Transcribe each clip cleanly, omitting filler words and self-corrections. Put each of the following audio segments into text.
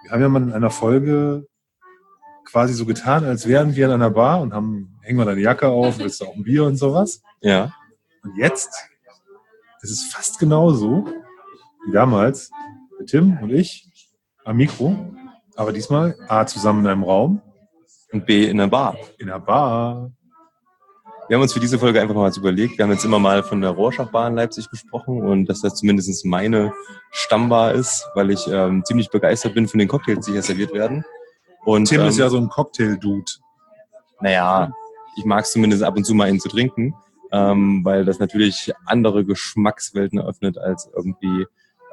Wir haben ja mal in einer Folge quasi so getan, als wären wir in einer Bar und hängen wir deine Jacke auf, willst du auch ein Bier und sowas. Ja. Und jetzt ist es fast genauso wie damals mit Tim und ich am Mikro, aber diesmal A, zusammen in einem Raum Und B, in der Bar. In einer Bar. Wir haben uns für diese Folge einfach mal was überlegt. Wir haben jetzt immer mal von der Rorschach-Bar in Leipzig gesprochen und dass das zumindest meine Stammbar ist, weil ich ziemlich begeistert bin von den Cocktails, die hier serviert werden. Und Tim ist ja so ein Cocktail-Dude. Naja, ich mag es zumindest ab und zu mal einen zu trinken, weil das natürlich andere Geschmackswelten eröffnet als irgendwie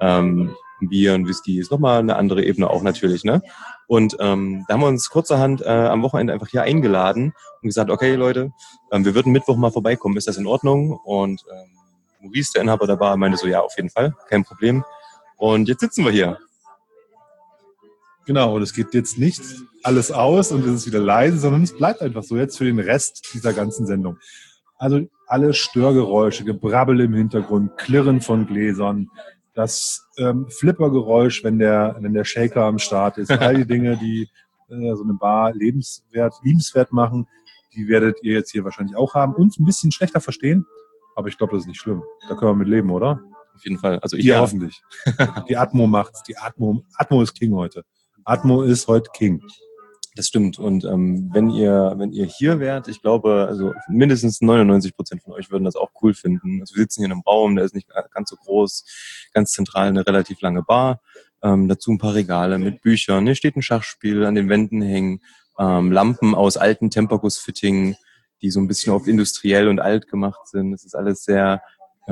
Bier und Whisky. Ist nochmal eine andere Ebene auch natürlich, ne? Und da haben wir uns kurzerhand am Wochenende einfach hier eingeladen und gesagt, okay Leute, wir würden Mittwoch mal vorbeikommen, ist das in Ordnung? Und Maurice, der Inhaber der Bar, meinte so, ja, auf jeden Fall, kein Problem. Und jetzt sitzen wir hier. Genau, und es geht jetzt nicht alles aus und es ist wieder leise, sondern es bleibt einfach so jetzt für den Rest dieser ganzen Sendung. Also alle Störgeräusche, Gebrabbel im Hintergrund, Klirren von Gläsern, das Flippergeräusch, wenn der Shaker am Start ist, all die Dinge, die so eine Bar liebenswert machen, die werdet ihr jetzt hier wahrscheinlich auch haben. Uns ein bisschen schlechter verstehen, aber ich glaube, das ist nicht schlimm. Da können wir mit leben, oder? Auf jeden Fall. Also ja, hoffentlich. Die Atmo macht's. Atmo ist King heute. Atmo ist heute King. Das stimmt. Und wenn ihr hier wärt, ich glaube, also mindestens 99% von euch würden das auch cool finden. Also wir sitzen hier in einem Raum, der ist nicht ganz so groß, ganz zentral eine relativ lange Bar. Dazu ein paar Regale mit Büchern. Hier steht ein Schachspiel, an den Wänden hängen Lampen aus alten Temperguss-Fittingen, die so ein bisschen auf industriell und alt gemacht sind. Das ist alles sehr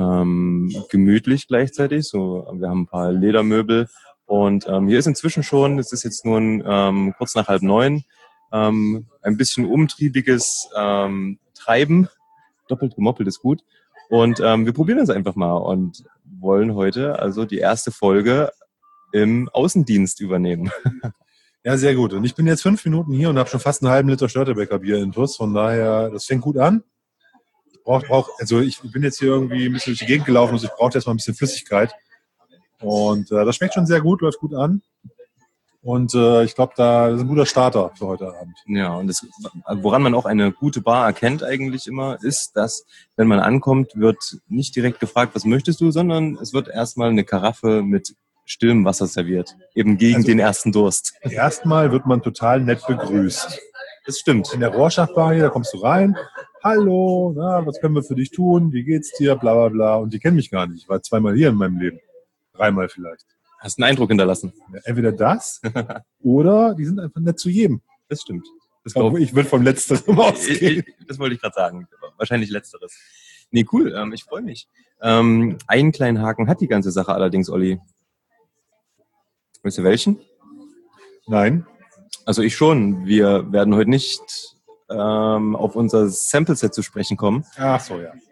gemütlich gleichzeitig. So, wir haben ein paar Ledermöbel. Und hier ist inzwischen schon, es ist jetzt nur kurz nach 8:30, ein bisschen umtriebiges Treiben. Doppelt gemoppelt ist gut. Und wir probieren das einfach mal und wollen heute also die erste Folge im Außendienst übernehmen. Ja, sehr gut. Und ich bin jetzt 5 Minuten hier und habe schon fast einen halben Liter Störtebeker Bier intus. Von daher, das fängt gut an. Ich bin jetzt hier irgendwie ein bisschen durch die Gegend gelaufen, also ich brauche jetzt mal ein bisschen Flüssigkeit. Und das schmeckt schon sehr gut, läuft gut an. Und ich glaube, das ist ein guter Starter für heute Abend. Ja, und woran man auch eine gute Bar erkennt eigentlich immer, ist, dass, wenn man ankommt, wird nicht direkt gefragt, was möchtest du, sondern es wird erstmal eine Karaffe mit stillem Wasser serviert. Eben gegen den ersten Durst. Erstmal wird man total nett begrüßt. Das stimmt. In der Rorschach-Bar hier, da kommst du rein. Hallo, was können wir für dich tun? Wie geht's dir? Bla bla bla. Und die kennen mich gar nicht. Ich war 2-mal hier in meinem Leben. 3-mal vielleicht. Hast einen Eindruck hinterlassen. Ja, entweder das oder die sind einfach nett zu jedem. Das stimmt. Ich würde vom Letzteren ausgehen. Das wollte ich gerade sagen. Wahrscheinlich Letzteres. Nee, cool. Ich freue mich. Einen kleinen Haken hat die ganze Sache allerdings, Olli. Weißt du welchen? Nein. Also ich schon. Wir werden heute nicht auf unser Sample-Set zu sprechen kommen. Ach so, ja.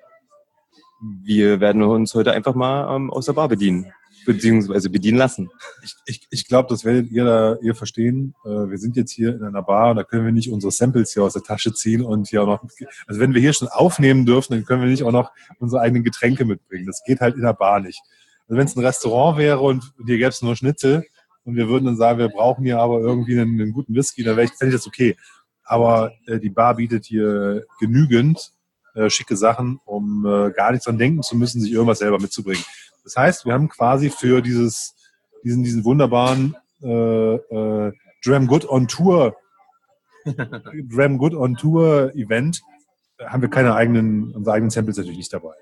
Wir werden uns heute einfach mal aus der Bar bedienen. Beziehungsweise bedienen lassen. Ich glaube, das werdet ihr verstehen. Wir sind jetzt hier in einer Bar und da können wir nicht unsere Samples hier aus der Tasche ziehen und hier auch noch, also wenn wir hier schon aufnehmen dürfen, dann können wir nicht auch noch unsere eigenen Getränke mitbringen. Das geht halt in der Bar nicht. Also wenn es ein Restaurant wäre und hier gäbe es nur Schnitzel und wir würden dann sagen, wir brauchen hier aber irgendwie einen guten Whisky, dann fände ich das okay. Aber die Bar bietet hier genügend schicke Sachen, um gar nichts dran denken zu müssen, sich irgendwas selber mitzubringen. Das heißt, wir haben quasi für diesen wunderbaren Dram Good on Tour Event haben wir unsere eigenen Samples natürlich nicht dabei.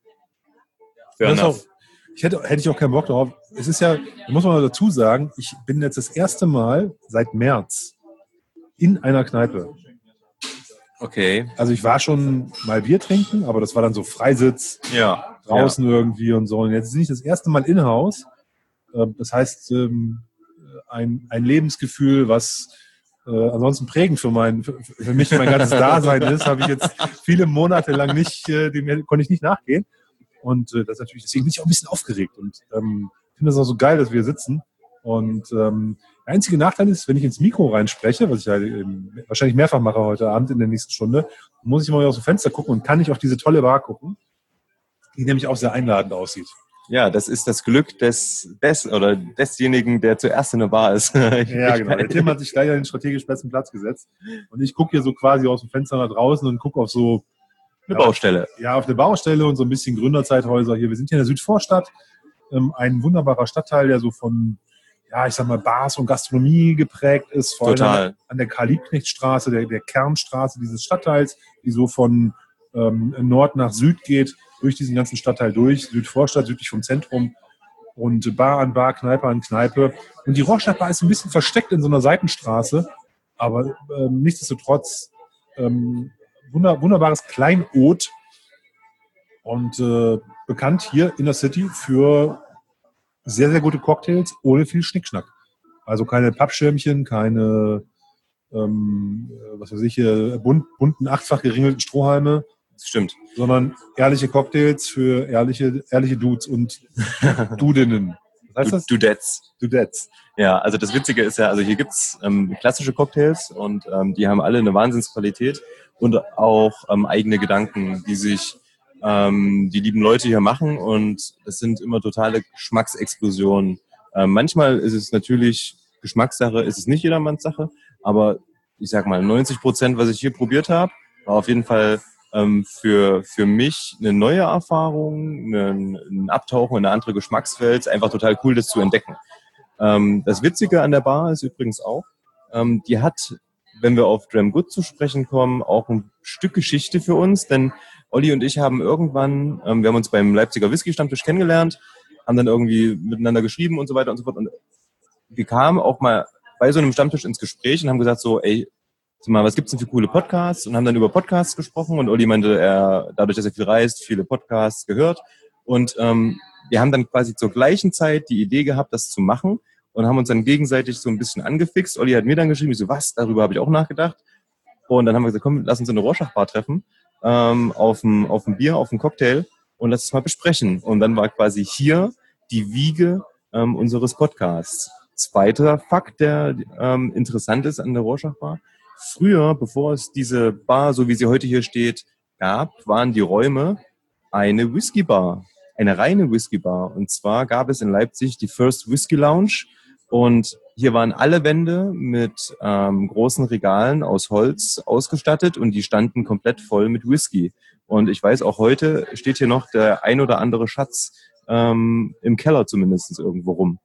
Hätte ich auch keinen Bock drauf. Es ist ja, da muss man dazu sagen, ich bin jetzt das erste Mal seit März in einer Kneipe. Okay. Also ich war schon mal Bier trinken, aber das war dann so Freisitz, draußen irgendwie und so. Und jetzt bin ich das erste Mal in-house. Das heißt, ein Lebensgefühl, was ansonsten prägend für mich mein ganzes Dasein ist, habe ich jetzt viele Monate lang konnte ich nicht nachgehen. Und das natürlich, deswegen bin ich auch ein bisschen aufgeregt und finde das auch so geil, dass wir sitzen. Und der einzige Nachteil ist, wenn ich ins Mikro reinspreche, was ich halt wahrscheinlich mehrfach mache heute Abend in der nächsten Stunde, muss ich mal aus dem Fenster gucken und kann nicht auf diese tolle Bar gucken, die nämlich auch sehr einladend aussieht. Ja, das ist das Glück desjenigen, der zuerst in der Bar ist. Ja, genau. Der Tim hat sich gleich an den strategisch besten Platz gesetzt. Und ich gucke hier so quasi aus dem Fenster nach draußen und gucke auf so Eine Baustelle. Ja, auf eine Baustelle und so ein bisschen Gründerzeithäuser hier. Wir sind hier in der Südvorstadt, ein wunderbarer Stadtteil, der so von, ja, ich sag mal, Bars und Gastronomie geprägt ist. Vor allem an der Karl-Liebknecht-Straße, der Kernstraße dieses Stadtteils, die so von Nord nach Süd geht, durch diesen ganzen Stadtteil durch. Südvorstadt, südlich vom Zentrum. Und Bar an Bar, Kneipe an Kneipe. Und die Rorschach-Bar ist ein bisschen versteckt in so einer Seitenstraße. Aber nichtsdestotrotz wunderbares Kleinod und bekannt hier in der City für sehr, sehr gute Cocktails ohne viel Schnickschnack. Also keine Pappschirmchen, keine was weiß ich, bunten, achtfach geringelten Strohhalme. Das stimmt. Sondern ehrliche Cocktails für ehrliche Dudes und Dudinnen. Was heißt das? Dudettes. Ja, also das Witzige ist ja, also hier gibt's klassische Cocktails und die haben alle eine Wahnsinnsqualität und auch eigene Gedanken, die sich die lieben Leute hier machen und es sind immer totale Geschmacksexplosionen. Manchmal ist es natürlich Geschmackssache, ist es nicht jedermanns Sache, aber ich sag mal 90%, was ich hier probiert habe, war auf jeden Fall für mich eine neue Erfahrung, ein Abtauchen in eine andere Geschmackswelt, einfach total cool, das zu entdecken. Das Witzige an der Bar ist übrigens auch, die hat, wenn wir auf Dram Good zu sprechen kommen, auch ein Stück Geschichte für uns, denn Olli und ich haben irgendwann, wir haben uns beim Leipziger Whisky-Stammtisch kennengelernt, haben dann irgendwie miteinander geschrieben und so weiter und so fort und wir kamen auch mal bei so einem Stammtisch ins Gespräch und haben gesagt so, ey, sag mal, was gibt's denn für coole Podcasts? Und haben dann über Podcasts gesprochen und Olli meinte, dadurch, dass er viel reist, viele Podcasts gehört und wir haben dann quasi zur gleichen Zeit die Idee gehabt, das zu machen und haben uns dann gegenseitig so ein bisschen angefixt. Olli hat mir dann geschrieben, ich so, was? Darüber habe ich auch nachgedacht. Und dann haben wir gesagt, komm, lass uns in eine Rorschach-Bar treffen, auf ein Bier, auf einen Cocktail und lass es mal besprechen. Und dann war quasi hier die Wiege unseres Podcasts. Zweiter Fakt, der interessant ist an der Rorschach-Bar. Früher, bevor es diese Bar, so wie sie heute hier steht, gab, waren die Räume eine Whisky-Bar. Eine reine Whisky-Bar. Und zwar gab es in Leipzig die First Whisky Lounge und hier waren alle Wände mit großen Regalen aus Holz ausgestattet und die standen komplett voll mit Whisky. Und ich weiß, auch heute steht hier noch der ein oder andere Schatz im Keller zumindest irgendwo rum.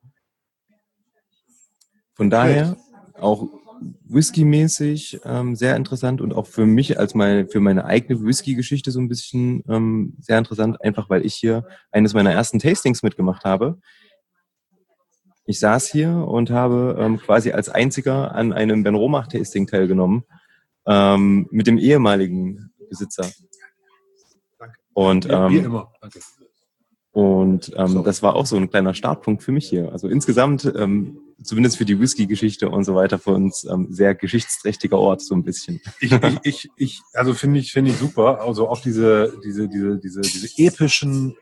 Von daher auch Whisky-mäßig sehr interessant und auch für mich für meine eigene Whisky-Geschichte so ein bisschen sehr interessant, einfach weil ich hier eines meiner ersten Tastings mitgemacht habe. Ich saß hier und habe quasi als einziger an einem Ben Romach-Tasting teilgenommen mit dem ehemaligen Besitzer. Danke. Und Wie immer. Danke. Und das war auch so ein kleiner Startpunkt für mich hier. Also insgesamt, zumindest für die Whisky-Geschichte und so weiter, für uns sehr geschichtsträchtiger Ort, so ein bisschen. Also finde ich super. Also auch diese epischen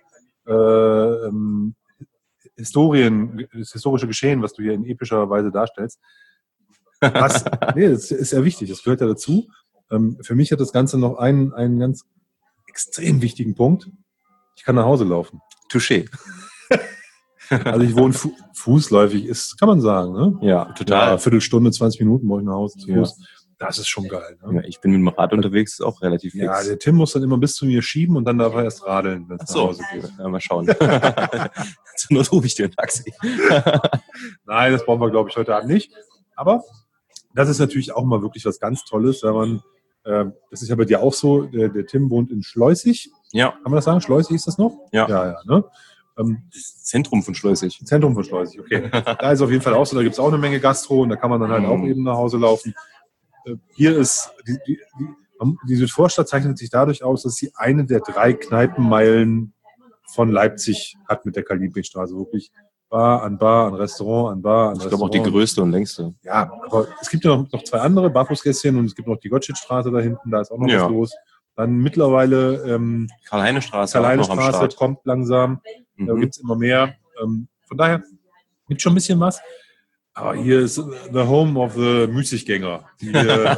das historische Geschehen, was du hier in epischer Weise darstellst. Das ist ja wichtig, das gehört ja dazu. Für mich hat das Ganze noch einen ganz extrem wichtigen Punkt. Ich kann nach Hause laufen. Touché. Also ich wohne fußläufig, kann man sagen, ne? Ja, total. Ja, Viertelstunde, 20 Minuten brauche ich nach Hause zu Fuß. Ja. Das ist schon geil. Ne? Ja, ich bin mit dem Rad unterwegs, ist auch relativ fix. Ja, der Tim muss dann immer bis zu mir schieben und dann darf er erst radeln, wenn es nach Hause geht. Ja, mal schauen. Zur Not rufe ich dir ein Taxi. Nein, das brauchen wir, glaube ich, heute Abend nicht. Aber das ist natürlich auch mal wirklich was ganz Tolles, wenn man, das ist ja bei dir auch so, der Tim wohnt in Schleusig. Ja. Kann man das sagen? Schleusig ist das noch? Ja. Ja, ne? Das Zentrum von Schleusig. Zentrum von Schleusig, okay. Da ist auf jeden Fall auch so, da gibt es auch eine Menge Gastro und da kann man dann halt auch eben nach Hause laufen. Hier ist, die Südvorstadt zeichnet sich dadurch aus, dass sie eine der 3 Kneipenmeilen von Leipzig hat mit der Karl-Liebknecht-Straße. Wirklich Bar an Restaurant an Bar an Restaurant. Ich glaube auch die größte und längste. Ja, aber es gibt ja noch 2 andere, Barfußgässchen und es gibt noch die Gottschedstraße da hinten, da ist auch noch was los. Dann mittlerweile Karl-Heine-Straße kommt langsam, da gibt es immer mehr. Von daher gibt es schon ein bisschen was. Aber hier ist the home of the Müßiggänger, die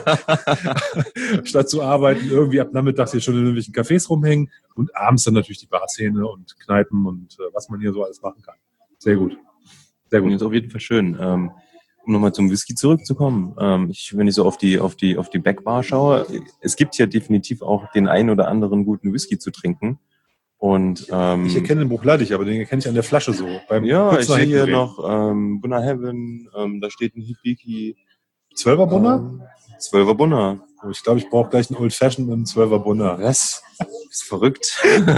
statt zu arbeiten irgendwie ab Nachmittags hier schon in irgendwelchen Cafés rumhängen und abends dann natürlich die Barszene und Kneipen und was man hier so alles machen kann. Sehr gut. Sehr Und gut. ist auf jeden Fall schön. Um nochmal zum Whisky zurückzukommen. Wenn ich so auf die Backbar schaue, es gibt hier definitiv auch den einen oder anderen guten Whisky zu trinken. Und Ich erkenne den Bruchleidig, aber den erkenne ich an der Flasche so. ja, ich sehe hier noch Bunner Heaven, da steht ein Hibiki. 12er Bunner? 12er Bunner. Ich glaube, ich brauche gleich einen Old Fashioned mit einem 12er Bunner. Was? Ist verrückt.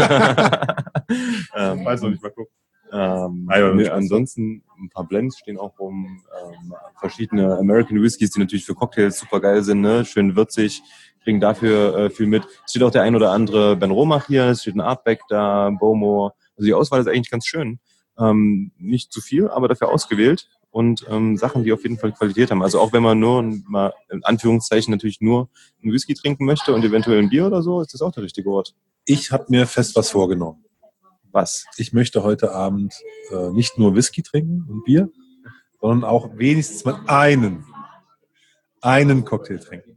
Weiß noch nicht, mal gucken. Ansonsten ein paar Blends stehen auch rum, verschiedene American Whiskys, die natürlich für Cocktails super geil sind, ne? Schön würzig, kriegen dafür viel mit. Es steht auch der ein oder andere Ben Romach hier, es steht ein Artback da, Bowmore. Also die Auswahl ist eigentlich ganz schön. Nicht zu viel, aber dafür ausgewählt und Sachen, die auf jeden Fall Qualität haben. Also auch wenn man nur mal in Anführungszeichen natürlich nur einen Whisky trinken möchte und eventuell ein Bier oder so, ist das auch der richtige Ort. Ich habe mir fest was vorgenommen. Was? Ich möchte heute Abend nicht nur Whisky trinken und Bier, sondern auch wenigstens mal einen Cocktail trinken.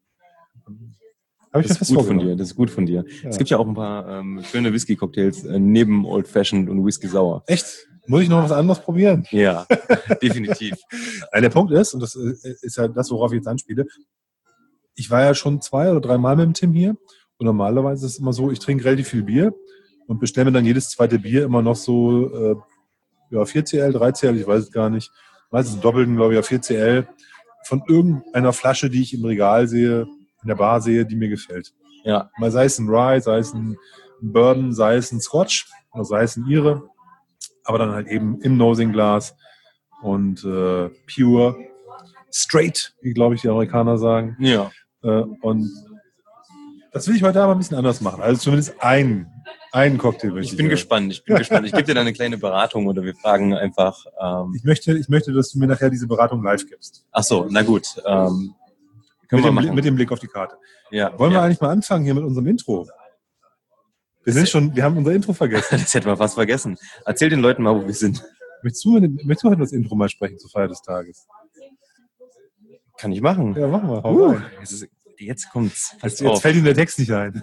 Das ist gut von dir. Das ist gut von dir. Ja. Es gibt ja auch ein paar schöne Whisky-Cocktails neben Old Fashioned und Whisky Sauer. Echt? Muss ich noch was anderes probieren? Ja, definitiv. Der Punkt ist, und das ist ja das, worauf ich jetzt anspiele, ich war ja schon 2 oder 3 Mal mit dem Tim hier und normalerweise ist es immer so, ich trinke relativ viel Bier und bestelle mir dann jedes zweite Bier immer noch so 4cl, 3cl, ich weiß es gar nicht. Meistens einen doppelten, glaube ich, 4cl von irgendeiner Flasche, die ich im Regal sehe, in der Bar sehe, die mir gefällt. Ja. Mal sei es ein Rye, sei es ein Bourbon, sei es ein Scotch oder sei es ein Ire, aber dann halt eben im Nosing-Glas und pure, straight, wie glaube ich die Amerikaner sagen. Ja. Und das will ich heute aber ein bisschen anders machen. Also zumindest einen Cocktail. Ich bin gespannt. Ich gebe dir dann eine kleine Beratung oder wir fragen einfach. Ich möchte, dass du mir nachher diese Beratung live gibst. Ach so, na gut. Mit dem Blick auf die Karte. Ja, Wollen wir eigentlich mal anfangen hier mit unserem Intro? Wir haben unser Intro vergessen. Das hätten wir fast vergessen. Erzähl den Leuten mal, wo wir sind. Möchtest du heute das Intro mal sprechen zur Feier des Tages? Kann ich machen. Ja, machen wir. Jetzt kommt's. Jetzt fällt Ihnen der Text nicht ein.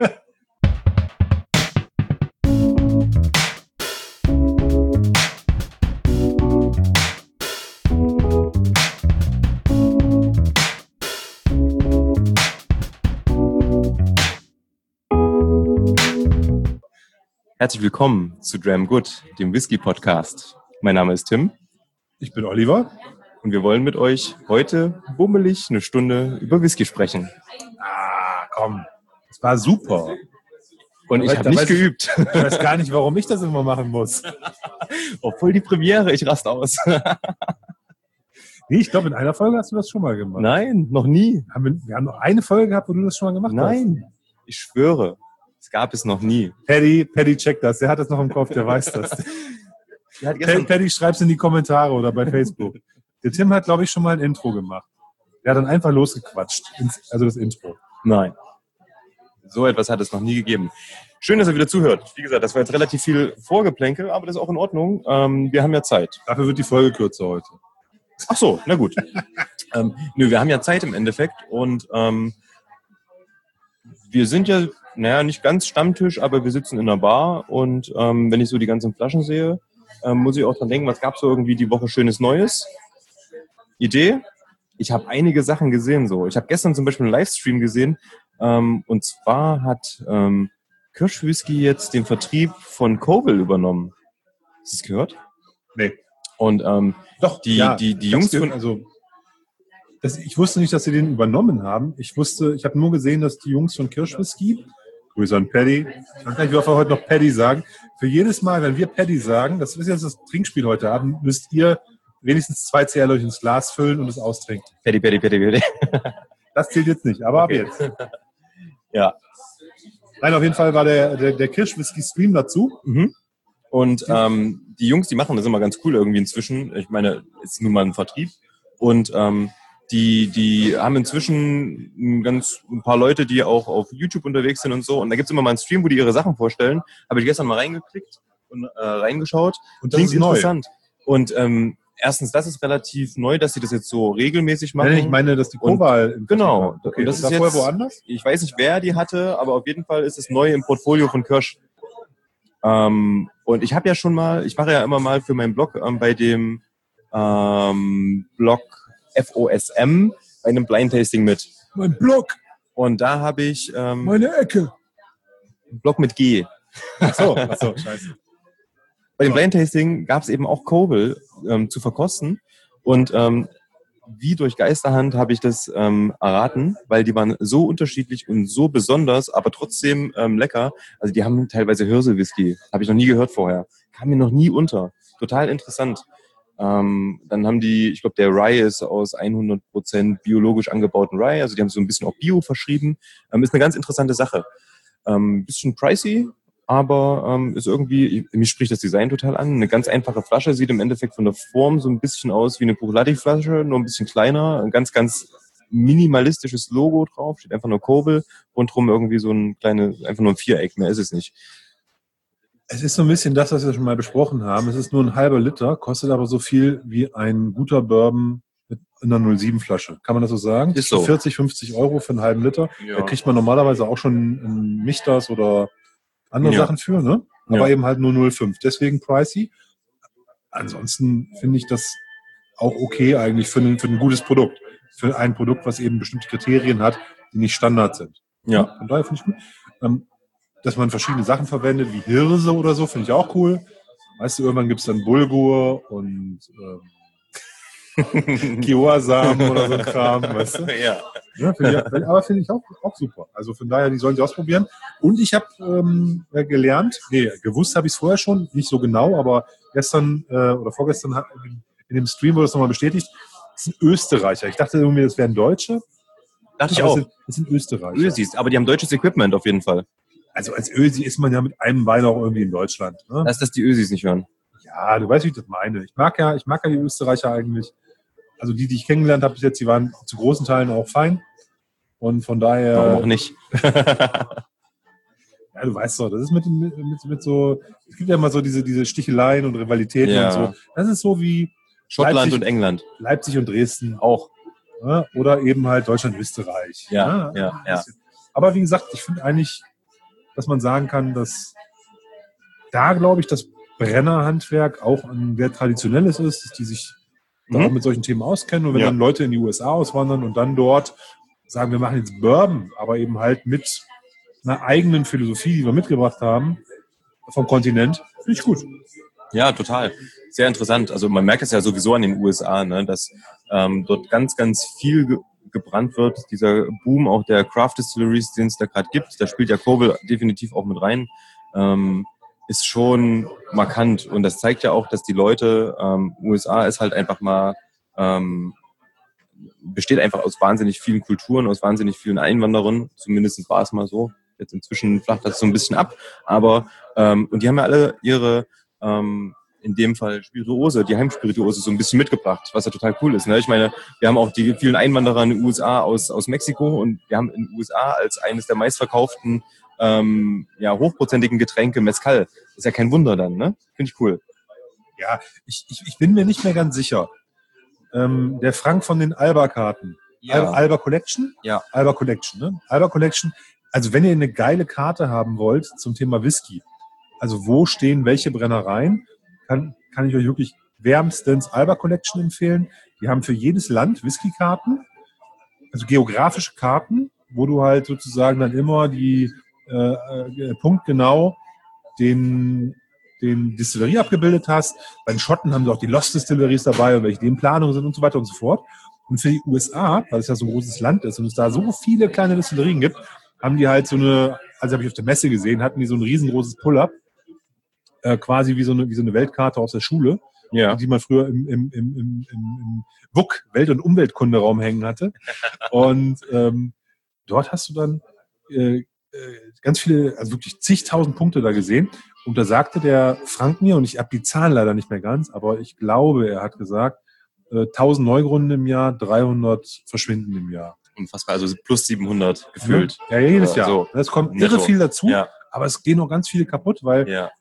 Herzlich willkommen zu Dram Good, dem Whisky-Podcast. Mein Name ist Tim. Ich bin Oliver. Und wir wollen mit euch heute bummelig eine Stunde über Whisky sprechen. Komm. Das war super. Und ich habe nicht geübt. Ich weiß gar nicht, warum ich das immer machen muss. Obwohl die Premiere, ich raste aus. Nee, ich glaube, in einer Folge hast du das schon mal gemacht. Nein, noch nie. Wir haben noch eine Folge gehabt, wo du das schon mal gemacht hast. Nein, ich schwöre. Es gab es noch nie. Paddy checkt das. Der hat das noch im Kopf, der weiß das. Paddy, schreib's in die Kommentare oder bei Facebook. Der Tim hat, glaube ich, schon mal ein Intro gemacht. Der hat dann einfach losgequatscht. Also das Intro. Nein. So etwas hat es noch nie gegeben. Schön, dass ihr wieder zuhört. Wie gesagt, das war jetzt relativ viel Vorgeplänkel, aber das ist auch in Ordnung. Wir haben ja Zeit. Dafür wird die Folge kürzer heute. Ach so, na gut. Wir haben ja Zeit im Endeffekt und wir sind ja, nicht ganz Stammtisch, aber wir sitzen in einer Bar und wenn ich so die ganzen Flaschen sehe, muss ich auch dran denken, was gab es so irgendwie die Woche Schönes Neues? Idee? Ich habe einige Sachen gesehen so. Ich habe gestern zum Beispiel einen Livestream gesehen und zwar hat Kirschwhisky jetzt den Vertrieb von Kovel übernommen. Hast du es gehört? Nee. Und doch, die Jungs von... ich wusste nicht, dass sie den übernommen haben. Ich habe nur gesehen, dass die Jungs von Kirschwhisky, Grüße an Paddy, ich weiß nicht, wie oft wir heute noch Paddy sagen, für jedes Mal, wenn wir Paddy sagen, das ist jetzt das Trinkspiel heute Abend, müsst ihr wenigstens 2 CL euch ins Glas füllen und es austrinken. Paddy. Das zählt jetzt nicht, aber okay. Ab jetzt. Ja. Nein, auf jeden Fall war der Kirschwhisky-Stream dazu. Mhm. Und die Jungs, die machen das immer ganz cool irgendwie inzwischen. Ich meine, es ist nun mal ein Vertrieb. Und die haben inzwischen ein paar Leute, die auch auf YouTube unterwegs sind und so. Und da gibt's immer mal einen Stream, wo die ihre Sachen vorstellen. Habe ich gestern mal reingeklickt und reingeschaut. Und das ist interessant. Und erstens, das ist relativ neu, dass sie das jetzt so regelmäßig machen. Ich meine, dass die Koval... Genau. Okay, Und das ist vorher jetzt woanders? Ich weiß nicht, wer die hatte, aber auf jeden Fall ist es neu im Portfolio von Kirsch. Und ich habe ja schon mal, ich mache ja immer mal für meinen Blog bei dem Blog FOSM bei einem Blind Tasting mit. Mein Blog! Und da habe ich meine Ecke! Blog mit G. Ach so, scheiße. Bei dem Blind Tasting gab es eben auch Koval zu verkosten. Und wie durch Geisterhand habe ich das erraten, weil die waren so unterschiedlich und so besonders, aber trotzdem lecker. Also die haben teilweise Hirse-Whisky. Habe ich noch nie gehört vorher. Kam mir noch nie unter. Total interessant. Dann haben die, ich glaube, der Rye ist aus 100% biologisch angebauten Rye. Also die haben so ein bisschen auch Bio verschrieben. Ist eine ganz interessante Sache. Bisschen pricey, aber ist irgendwie, mich spricht das Design total an. Eine ganz einfache Flasche, sieht im Endeffekt von der Form so ein bisschen aus wie eine Buchlati-Flasche, nur ein bisschen kleiner. Ein ganz, ganz minimalistisches Logo drauf, steht einfach nur Koval, rundherum irgendwie so ein kleines, einfach nur ein Viereck, mehr ist es nicht. Es ist so ein bisschen das, was wir schon mal besprochen haben. Es ist nur ein halber Liter, kostet aber so viel wie ein guter Bourbon in einer 07-Flasche. Kann man das so sagen? Ist so. 40, 50 Euro für einen halben Liter. Ja. Da kriegt man normalerweise auch schon ein Michtas oder andere Sachen für, ne? Aber Ja. eben halt nur 0,5. Deswegen pricey. Ansonsten finde ich das auch okay eigentlich für ein gutes Produkt. Für ein Produkt, was eben bestimmte Kriterien hat, die nicht Standard sind. Ja. Von daher finde ich gut. Dass man verschiedene Sachen verwendet, wie Hirse oder so, finde ich auch cool. Weißt du, irgendwann gibt es dann Bulgur und Kiowa-Samen oder so ein Kram, weißt du? Ja. Ja, finde ich auch super. Also von daher, die sollen sie ausprobieren. Und ich habe gewusst habe ich es vorher schon, nicht so genau, aber gestern oder vorgestern in dem Stream wurde es nochmal bestätigt, das sind Österreicher. Ich dachte irgendwie, das wären Deutsche. Dachte ich auch. Das sind Österreicher. Ösis, aber die haben deutsches Equipment auf jeden Fall. Also als Ösi ist man ja mit einem Bein auch irgendwie in Deutschland. Ne? Lass das die Ösis nicht hören. Ja, du weißt, wie ich das meine. Ich mag ja die Österreicher eigentlich. Also die ich kennengelernt habe bis jetzt, die waren zu großen Teilen auch fein. Und von daher... Warum auch nicht? Ja, du weißt doch, das ist mit so... Es gibt ja immer so diese Sticheleien und Rivalitäten und so. Das ist so wie... Schottland Leipzig, und England. Leipzig und Dresden. Auch. Ja, oder eben halt Deutschland, Österreich. Ja. Aber wie gesagt, ich finde eigentlich, dass man sagen kann, dass da, glaube ich, das Brennerhandwerk auch ein sehr traditionelles ist, dass die sich da auch mit solchen Themen auskennen. Und wenn dann Leute in die USA auswandern und dann dort sagen, wir machen jetzt Bourbon, aber eben halt mit einer eigenen Philosophie, die wir mitgebracht haben vom Kontinent, finde ich gut. Ja, total. Sehr interessant. Also man merkt es ja sowieso an den USA, ne, dass dort ganz, ganz viel gebrannt wird. Dieser Boom auch der Craft Distilleries, den es da gerade gibt, da spielt ja Koval definitiv auch mit rein, ist schon markant. Und das zeigt ja auch, dass die Leute, USA ist halt einfach mal, besteht einfach aus wahnsinnig vielen Kulturen, aus wahnsinnig vielen Einwanderern. Zumindest war es mal so. Jetzt inzwischen flacht das so ein bisschen ab. Aber, und die haben ja alle ihre, in dem Fall Spirituose, die Heimspirituose so ein bisschen mitgebracht, was ja total cool ist. Ne? Ich meine, wir haben auch die vielen Einwanderer in den USA aus Mexiko und wir haben in den USA als eines der meistverkauften hochprozentigen Getränke Mezcal. Ist ja kein Wunder dann, ne? Finde ich cool. Ja, ich bin mir nicht mehr ganz sicher. Der Frank von den Alba-Karten. Ja. Alba Collection? Ja. Alba Collection, ne? Alba Collection. Also wenn ihr eine geile Karte haben wollt zum Thema Whisky, also wo stehen welche Brennereien, kann ich euch wirklich wärmstens Alba Collection empfehlen. Die haben für jedes Land Whisky-Karten, also geografische Karten, wo du halt sozusagen dann immer die punktgenau den Distillerie abgebildet hast. Bei den Schotten haben sie auch die Lost Distilleries dabei und welche die in Planung sind und so weiter und so fort. Und für die USA, weil es ja so ein großes Land ist und es da so viele kleine Distillerien gibt, haben die halt so eine, also habe ich auf der Messe gesehen, hatten die so ein riesengroßes Pull-up, quasi wie so eine Weltkarte aus der Schule, die man früher im WUK, Welt- und Umweltkunderaum hängen hatte. Und dort hast du dann ganz viele, also wirklich zigtausend Punkte da gesehen. Und da sagte der Frank mir, und ich habe die Zahlen leider nicht mehr ganz, aber ich glaube, er hat gesagt, 1000 Neugründen im Jahr, 300 Verschwinden im Jahr. Unfassbar, also plus 700 gefühlt. Ja, jedes Jahr. So. Es kommt Netto. irre viel dazu, Ja. aber es gehen noch ganz viele kaputt, weil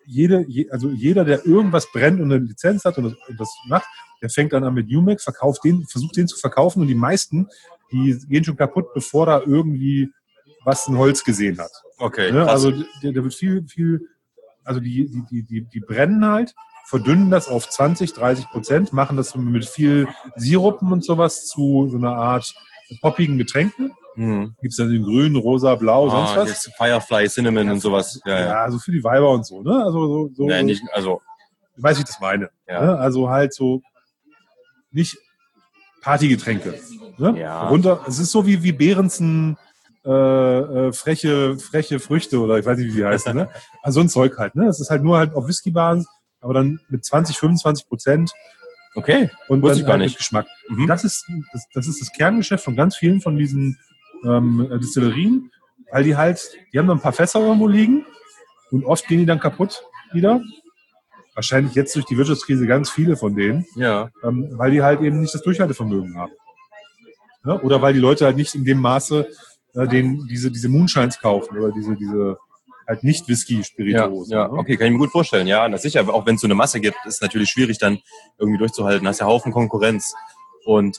also jeder, der irgendwas brennt und eine Lizenz hat und das macht, der fängt dann an mit Umex, versucht den zu verkaufen und die meisten, die gehen schon kaputt, bevor da irgendwie was ein Holz gesehen hat. Okay, ne? krass. Also der wird viel, also die brennen halt, verdünnen das auf 20-30%, machen das mit viel Sirupen und sowas zu so einer Art poppigen Getränken. Gibt es dann in grün, rosa, blau, sonst was? Jetzt Firefly, Cinnamon und sowas. Ja, so für die Weiber und so, ne? Also so Ja, nicht, also. du weißt, wie ich das meine. Ja. Ne? Also halt so nicht Partygetränke. Ne? Ja. Es ist so wie Behrensen freche Früchte oder ich weiß nicht, wie die heißen. Ne? Also so ein Zeug halt. Ne? Es ist halt nur halt auf Whisky-Basis, aber dann mit 20-25%. Okay, und wusste dann ich gar halt nicht. Mit Geschmack. Mhm. Das ist das Kerngeschäft von ganz vielen von diesen Distillerien, weil die haben dann ein paar Fässer irgendwo liegen und oft gehen die dann kaputt wieder. Wahrscheinlich jetzt durch die Wirtschaftskrise ganz viele von denen, Ja. weil die halt eben nicht das Durchhaltevermögen haben. Ja? Oder weil die Leute halt nicht in dem Maße diese Moonshines kaufen oder diese halt nicht Whisky-Spirituosen. Ja, okay, kann ich mir gut vorstellen. Ja, na sicher, auch wenn es so eine Masse gibt, ist es natürlich schwierig dann irgendwie durchzuhalten. Hast ja Haufen Konkurrenz. Und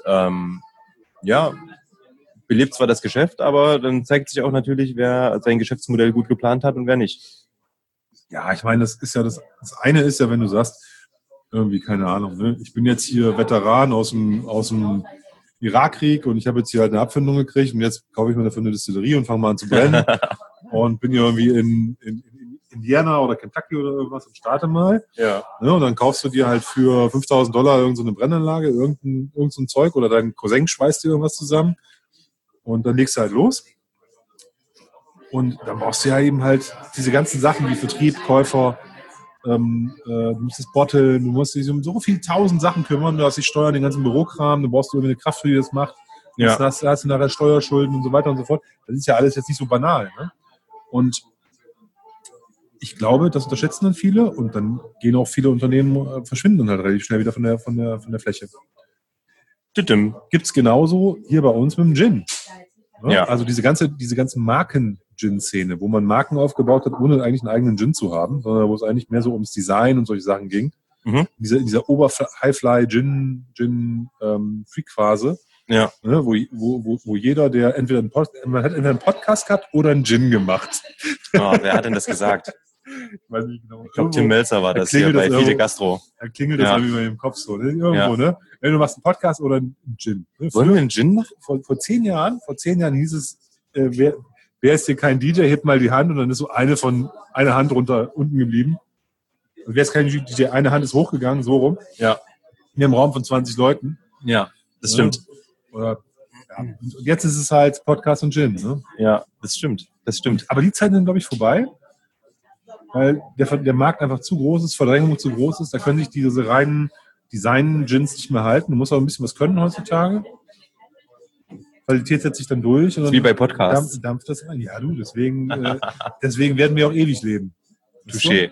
belebt zwar das Geschäft, aber dann zeigt sich auch natürlich, wer sein Geschäftsmodell gut geplant hat und wer nicht. Ja, ich meine, das eine ist ja, wenn du sagst, irgendwie, keine Ahnung, ne? Ich bin jetzt hier Veteran aus dem Irakkrieg und ich habe jetzt hier halt eine Abfindung gekriegt und jetzt kaufe ich mir dafür eine Distillerie und fange mal an zu brennen und bin hier irgendwie in Indiana oder Kentucky oder irgendwas und starte mal. Ja. Ne? Und dann kaufst du dir halt für $5.000 irgend so eine Brennanlage, irgend so ein Zeug oder dein Cousin schweißt dir irgendwas zusammen und dann legst du halt los. Und dann brauchst du ja eben halt diese ganzen Sachen wie Vertrieb, Käufer, du musst es botteln, du musst dich um so viele 1000 Sachen kümmern, du hast die Steuern, den ganzen Bürokram, du brauchst irgendwie eine Kraft, die das macht. Ja. Jetzt hast du nachher Steuerschulden und so weiter und so fort. Das ist ja alles jetzt nicht so banal. Ne? Und ich glaube, das unterschätzen dann viele und dann gehen auch viele Unternehmen, verschwinden dann halt relativ schnell wieder von der Fläche. Gibt's genauso hier bei uns mit dem Gin. Ne? Ja. Also diese ganze Marken-Gin-Szene, wo man Marken aufgebaut hat, ohne eigentlich einen eigenen Gin zu haben, sondern wo es eigentlich mehr so ums Design und solche Sachen ging. Mhm. Dieser Ober-Highfly-Gin-Freak-Phase, Ja. ne, wo jeder, der man hat entweder einen Podcast gehabt oder einen Gin gemacht. Oh, wer hat denn das gesagt? Ich weiß nicht genau. Ich glaube, Tim Melzer war das hier bei Fide Gastro. Da klingelt das irgendwie im Kopf so. Ne? Irgendwo, ne? Wenn du machst einen Podcast oder einen Gin. Ne? Wollen wir einen Gin machen? Vor 10 Jahren hieß es, wer ist hier kein DJ, hebt mal die Hand und dann ist so eine Hand unten geblieben. Und wer ist kein DJ, eine Hand ist hochgegangen, so rum. Ja. In einem Raum von 20 Leuten. Ja, das stimmt. Und jetzt ist es halt Podcast und Gin. Ne? Ja, das stimmt. Aber die Zeiten sind, glaube ich, vorbei. Weil der Markt einfach zu groß ist, Verdrängung zu groß ist. Da können sich diese reinen Design-Gins nicht mehr halten. Du musst auch ein bisschen was können heutzutage. Qualität setzt sich dann durch. Und dann wie bei Podcasts. Dampft das ein. Ja, du, deswegen werden wir auch ewig leben. Touché.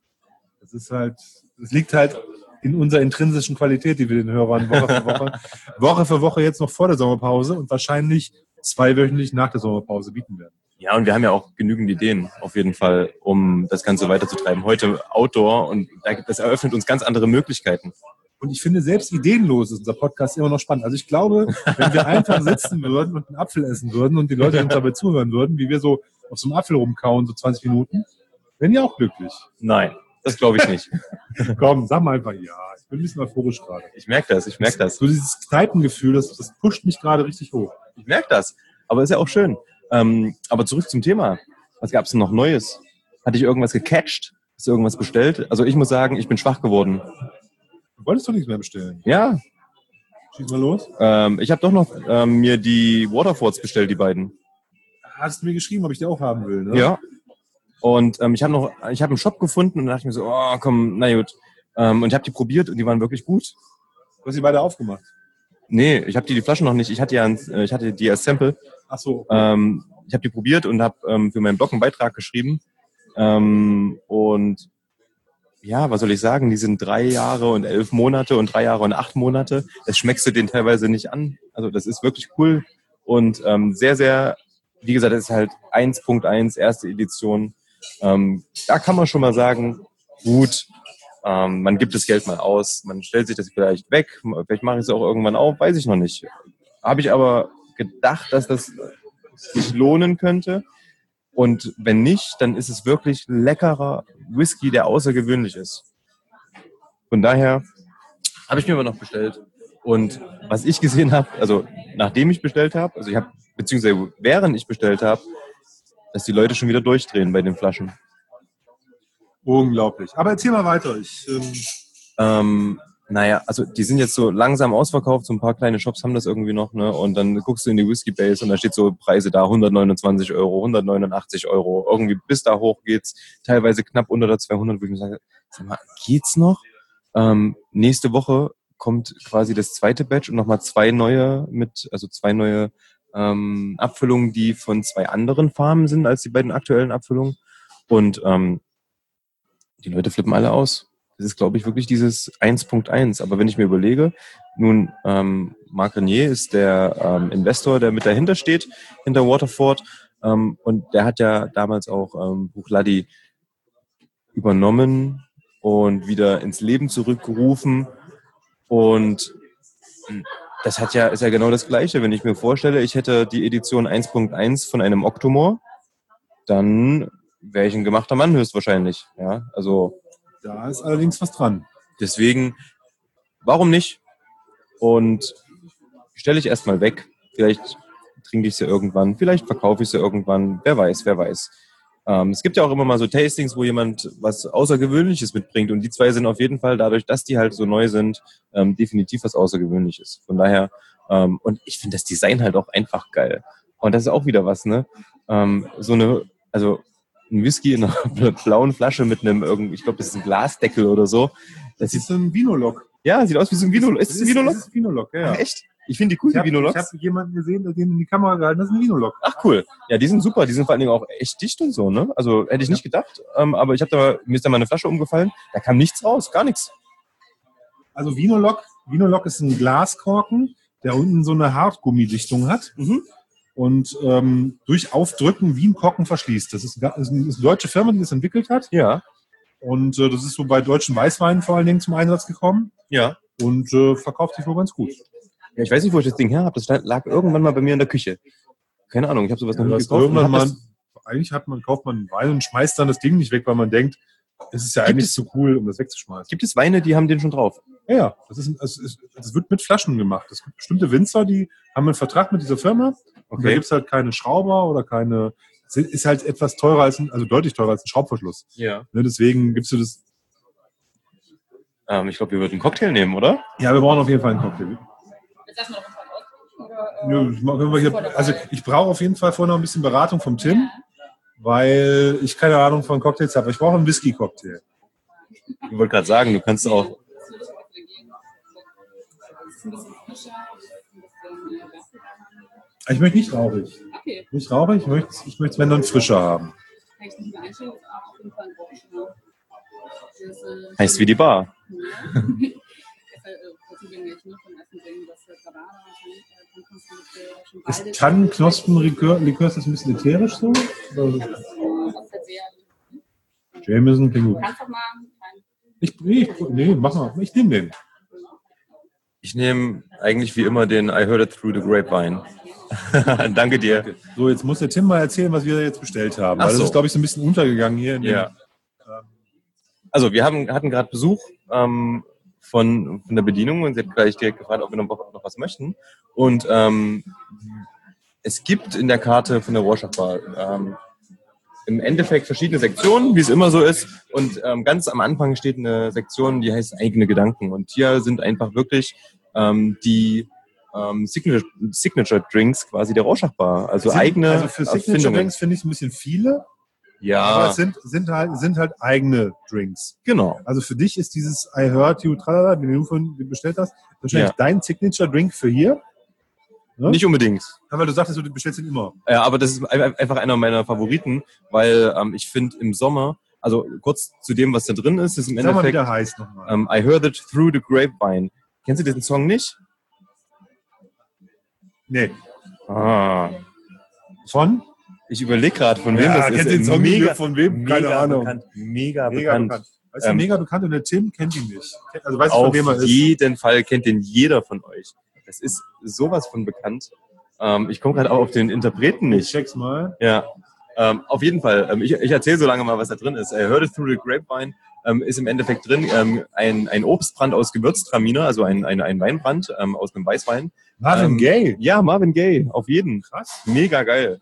Das liegt halt in unserer intrinsischen Qualität, die wir den Hörern Woche für Woche jetzt noch vor der Sommerpause und wahrscheinlich 2-wöchentlich nach der Sommerpause bieten werden. Ja, und wir haben ja auch genügend Ideen, auf jeden Fall, um das Ganze weiterzutreiben. Heute Outdoor und das eröffnet uns ganz andere Möglichkeiten. Und ich finde, selbst ideenlos ist unser Podcast immer noch spannend. Also ich glaube, wenn wir einfach sitzen würden und einen Apfel essen würden und die Leute uns dabei zuhören würden, wie wir so auf so einem Apfel rumkauen, so 20 Minuten, wären die auch glücklich. Nein, das glaube ich nicht. Komm, sag mal einfach ja. Ich bin ein bisschen euphorisch gerade. Ich merke das. So dieses Kneipengefühl, das pusht mich gerade richtig hoch. Ich merke das. Aber ist ja auch schön. Aber zurück zum Thema. Was gab es denn noch Neues? Hatte ich irgendwas gecatcht? Hast du irgendwas bestellt? Also ich muss sagen, ich bin schwach geworden. Du wolltest doch nichts mehr bestellen. Ja. Schieß mal los. Ich habe doch noch mir die Waterfords bestellt, die beiden. Hast du mir geschrieben, ob ich die auch haben will, ne? Ja. Und ich habe einen Shop gefunden und dachte ich mir so, oh komm, na gut. Und ich habe die probiert und die waren wirklich gut. Du hast die beide aufgemacht? Nee, ich habe die Flaschen noch nicht. Ich hatte die als Sample. Ach so. Ich habe die probiert und habe für meinen Blog einen Beitrag geschrieben. Und ja, was soll ich sagen? Die sind 3 Jahre und 11 Monate und 3 Jahre und 8 Monate. Das schmeckst du denen teilweise nicht an. Also das ist wirklich cool und sehr, sehr, wie gesagt, das ist halt 1.1, erste Edition. Da kann man schon mal sagen, gut. Man gibt das Geld mal aus, man stellt sich das vielleicht weg, vielleicht mache ich es auch irgendwann auf, weiß ich noch nicht. Habe ich aber gedacht, dass das sich lohnen könnte. Und wenn nicht, dann ist es wirklich leckerer Whisky, der außergewöhnlich ist. Von daher habe ich mir aber noch bestellt. Und was ich gesehen habe, also nachdem ich bestellt habe, also ich habe, beziehungsweise während ich bestellt habe, dass die Leute schon wieder durchdrehen bei den Flaschen. Unglaublich. Aber erzähl mal weiter. Naja, also die sind jetzt so langsam ausverkauft, so ein paar kleine Shops haben das irgendwie noch, ne? Und dann guckst du in die Whisky Base und da steht so Preise da, 129 Euro, 189 Euro, irgendwie bis da hoch geht's, teilweise knapp unter der 200, wo ich mir sage, sag mal, geht's noch? Nächste Woche kommt quasi das zweite Batch und nochmal zwei neue Abfüllungen, die von zwei anderen Farmen sind als die beiden aktuellen Abfüllungen. Und die Leute flippen alle aus. Das ist, glaube ich, wirklich dieses 1.1. Aber wenn ich mir überlege, nun, Marc Renier ist der Investor, der mit dahinter steht, hinter Waterford. Und der hat ja damals auch Bruichladdich übernommen und wieder ins Leben zurückgerufen. Und das ist ja genau das Gleiche. Wenn ich mir vorstelle, ich hätte die Edition 1.1 von einem Octomore, dann wäre ich ein gemachter Mann höchstwahrscheinlich. Ja, also da ist allerdings was dran. Deswegen, warum nicht? Und stelle ich erstmal weg. Vielleicht trinke ich sie irgendwann, vielleicht verkaufe ich sie irgendwann. Wer weiß. Es gibt ja auch immer mal so Tastings, wo jemand was Außergewöhnliches mitbringt. Und die zwei sind auf jeden Fall, dadurch, dass die halt so neu sind, definitiv was Außergewöhnliches. Von daher, und ich finde das Design halt auch einfach geil. Und das ist auch wieder was, ne? Ein Whisky in einer blauen Flasche mit einem, ich glaube, das ist ein Glasdeckel oder so. Das ist ein Vinolog. Ja, sieht aus wie so ein Vinolog. Ist es ein Vinolog? Das ist Vinolog, ja. Ach, echt? Ich finde die cool, die Vinologs. Ich habe jemanden gesehen, der den in die Kamera gehalten hat. Das ist ein Vinolog. Ach, cool. Ja, die sind super. Die sind vor allen Dingen auch echt dicht und so, ne? Also, hätte ich nicht gedacht. Aber mir ist da mal eine Flasche umgefallen. Da kam nichts raus. Gar nichts. Also Vinolog ist ein Glaskorken, der unten so eine Hartgummidichtung hat. Mhm. Und durch Aufdrücken wie ein Korken verschließt. Das ist eine deutsche Firma, die das entwickelt hat. Ja. Und das ist so bei deutschen Weißweinen vor allen Dingen zum Einsatz gekommen. Ja. Und verkauft sich wohl ganz gut. Ja, ich weiß nicht, wo ich das Ding her habe. Das lag irgendwann mal bei mir in der Küche. Keine Ahnung, ich habe sowas noch nie gekauft. Eigentlich kauft man Wein und schmeißt dann das Ding nicht weg, weil man denkt, es ist ja eigentlich zu cool, um das wegzuschmeißen. Gibt es Weine, die haben den schon drauf? Ja. Das wird mit Flaschen gemacht. Es gibt bestimmte Winzer, die haben einen Vertrag mit dieser Firma. Okay. Und da gibt es halt keine Schrauber oder keine. Ist halt etwas teurer also deutlich teurer als ein Schraubverschluss. Ja. Ne, deswegen gibst du das. Ich glaube, wir würden einen Cocktail nehmen, oder? Ja, wir brauchen auf jeden Fall einen Cocktail. Ich brauche auf jeden Fall vorher noch ein bisschen Beratung vom Tim, weil ich keine Ahnung von Cocktails habe. Ich brauche einen Whisky-Cocktail. Ich wollte gerade sagen, du kannst auch. Ich möchte nicht rauchig. Okay. Nicht rauchig, ich möchte es, wenn dann frischer haben. Heißt wie die Bar. Ist Tannenknospenlikör, ist das ein bisschen ätherisch so? Jameson klingt gut. Mach mal. Ich nehme den. Ich nehme eigentlich wie immer den I Heard It Through the Grapevine. Danke dir. So, jetzt muss der Tim mal erzählen, was wir jetzt bestellt haben. Ach weil so. Das ist, glaube ich, so ein bisschen untergegangen hier. Also wir hatten gerade Besuch von der Bedienung und sie hat gleich direkt gefragt, ob wir noch was möchten. Und es gibt in der Karte von der Rorschach Bar im Endeffekt verschiedene Sektionen, wie es immer so ist. Und ganz am Anfang steht eine Sektion, die heißt eigene Gedanken. Und hier sind einfach wirklich die Signature Drinks quasi der Rorschach Bar. Also eigene Also für Signature Drinks finde ich es ein bisschen viele. Ja. Aber es sind halt eigene Drinks. Genau. Also für dich ist dieses I Heard You, tralala, den du von bestellt hast, wahrscheinlich dein Signature Drink für hier. Ne? Nicht unbedingt. Ja, weil du sagtest, du bestellst ihn immer. Ja, aber das ist einfach einer meiner Favoriten, weil ich finde im Sommer, also kurz zu dem, was da drin ist im Sag Endeffekt. mal, wie der heißt nochmal. I Heard It Through the Grapevine. Kennst du diesen Song nicht? Nee. Von? Ich überlege gerade, von wem das ist. Den Song mega, von wem? Keine Ahnung. Bekannt. Mega bekannt. Weißt du, mega bekannt und der Tim kennt ihn nicht. Also weißt du, von Auf wem er ist? jeden Fall kennt den jeder von euch. Das ist sowas von bekannt. Ich komme gerade auch auf den Interpreten Ich nicht. check's mal. Ja, auf jeden Fall. Ich erzähle so lange mal, was da drin ist. Heard It Through the Grapevine ist im Endeffekt drin ein Obstbrand aus Gewürztraminer, also ein Weinbrand aus einem Weißwein. Marvin Gaye. Ja, Marvin Gaye, auf jeden. Krass. Mega geil.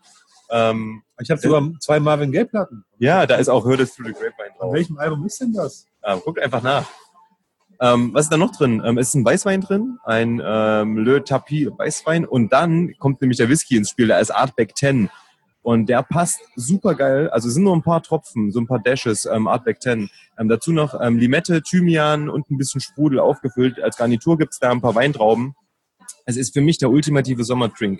Ich habe sogar 2 Marvin Gaye-Platten. Ja, da ist auch Heard It Through the Grapevine Von drauf. welchem Album ist denn das? Guckt einfach nach. Was ist da noch drin? Es ist ein Weißwein drin, ein Le Tapis Weißwein und dann kommt nämlich der Whisky ins Spiel, der ist Artback 10 und der passt super geil, also es sind nur ein paar Tropfen, so ein paar Dashes, Artback 10. Dazu noch Limette, Thymian und ein bisschen Sprudel aufgefüllt. Als Garnitur gibt's da ein paar Weintrauben. Es ist für mich der ultimative Sommerdrink.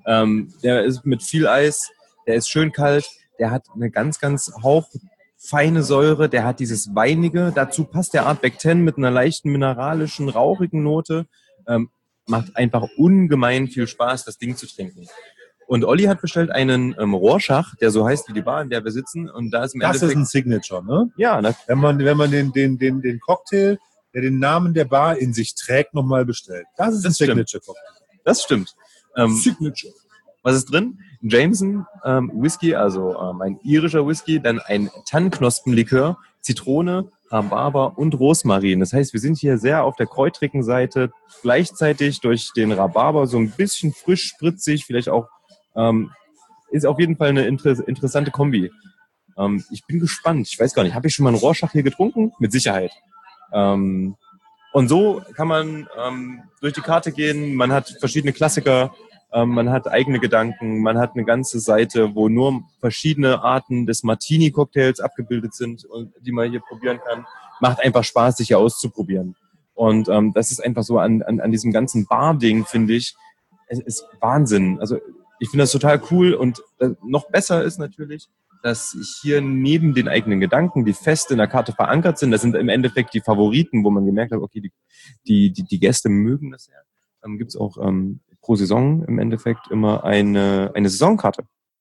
Der ist mit viel Eis, der ist schön kalt, der hat eine ganz, ganz hauchfeine Säure, der hat dieses Weinige, dazu passt der Artback 10 mit einer leichten mineralischen, rauchigen Note, macht einfach ungemein viel Spaß, das Ding zu trinken. Und Olli hat bestellt einen Rorschach, der so heißt wie die Bar, in der wir sitzen, und da ist im Das ist Endeffekt... ein Signature, ne? Ja, Wenn man den Cocktail, der den Namen der Bar in sich trägt, nochmal bestellt. Das ist ein Signature-Cocktail. das stimmt. Signature. Was ist drin? Jameson Whisky, also ein irischer Whisky, dann ein Tannknospenlikör, Zitrone, Rhabarber und Rosmarin. Das heißt, wir sind hier sehr auf der kräutrigen Seite, gleichzeitig durch den Rhabarber so ein bisschen frisch, spritzig, vielleicht auch, ist auf jeden Fall eine interessante Kombi. Ich bin gespannt. Ich weiß gar nicht, habe ich schon mal einen Rorschach hier getrunken? Mit Sicherheit. Und so kann man durch die Karte gehen. Man hat verschiedene Klassiker. Man hat eigene Gedanken, man hat eine ganze Seite, wo nur verschiedene Arten des Martini-Cocktails abgebildet sind und die man hier probieren kann. Macht einfach Spaß, sich hier auszuprobieren. Und das ist einfach so an diesem ganzen Bar-Ding, finde ich, es ist Wahnsinn. Also ich finde das total cool und noch besser ist natürlich, dass hier neben den eigenen Gedanken, die fest in der Karte verankert sind, das sind im Endeffekt die Favoriten, wo man gemerkt hat, okay, die Gäste mögen das ja. Gibt es auch pro Saison im Endeffekt immer eine Saisonkarte.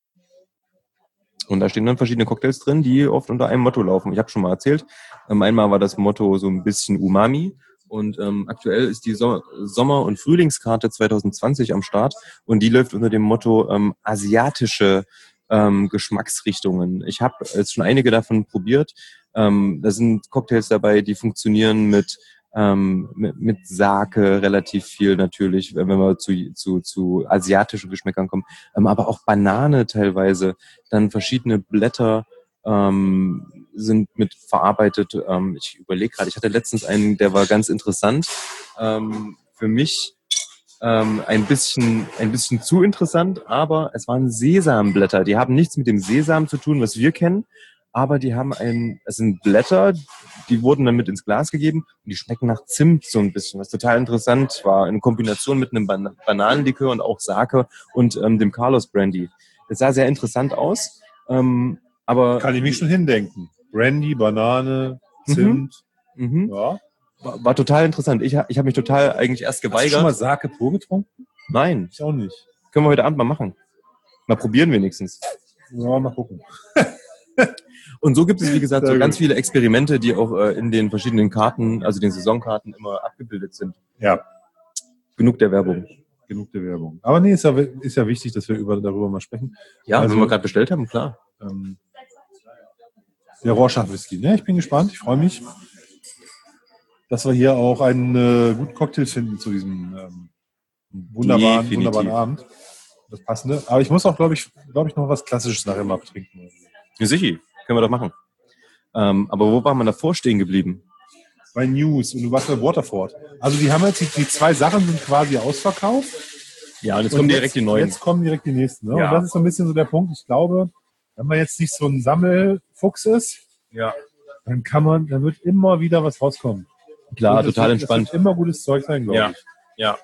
Und da stehen dann verschiedene Cocktails drin, die oft unter einem Motto laufen. Ich habe schon mal erzählt, einmal war das Motto so ein bisschen Umami und aktuell ist die Sommer- und Frühlingskarte 2020 am Start und die läuft unter dem Motto asiatische Geschmacksrichtungen. Ich habe jetzt schon einige davon probiert. Da sind Cocktails dabei, die funktionieren mit Sake relativ viel natürlich, wenn wir zu asiatischen Geschmäckern kommen, aber auch Banane teilweise, dann verschiedene Blätter sind mit verarbeitet. Ich überlege gerade, ich hatte letztens einen, der war ganz interessant, für mich ein bisschen zu interessant, aber es waren Sesamblätter, die haben nichts mit dem Sesam zu tun, was wir kennen, aber die haben es sind Blätter, die wurden dann mit ins Glas gegeben und die schmecken nach Zimt so ein bisschen, was total interessant war, in Kombination mit einem Bananenlikör und auch Sake und dem Carlos Brandy. Das sah sehr interessant aus, aber... Kann ich mich schon hindenken. Brandy, Banane, Zimt. Ja. War total interessant. Ich habe mich total eigentlich erst geweigert. Hast du schon mal Sake pur getrunken? Nein. Ich auch nicht. Können wir heute Abend mal machen. Mal probieren wenigstens. Ja, mal gucken. Und so gibt es, wie gesagt, Sehr so gut. ganz viele Experimente, die auch in den verschiedenen Karten, also den Saisonkarten, immer abgebildet sind. Ja. Genug der Werbung. Genug der Werbung. Aber nee, ist ja wichtig, dass wir darüber mal sprechen. Ja, Also, wenn wir gerade bestellt haben, klar. Der Rorschach Whisky, ne? Ich bin gespannt, ich freue mich, dass wir hier auch einen guten Cocktail finden zu diesem wunderbaren Abend. Das Passende. Aber ich muss auch, glaube ich, noch was Klassisches nachher mal trinken. Ja, sicher. Können wir doch machen. Aber wo war man davor stehen geblieben? Bei News und du warst bei Waterford. Also die haben jetzt die 2 Sachen sind quasi ausverkauft. Ja, und jetzt kommen direkt die neuen. Jetzt kommen direkt die nächsten. Ne? Ja. Und das ist so ein bisschen so der Punkt. Ich glaube, wenn man jetzt nicht so ein Sammelfuchs ist, Ja. dann wird immer wieder was rauskommen. Klar, Und das total wird entspannt. immer gutes Zeug sein, glaube ich. Ja.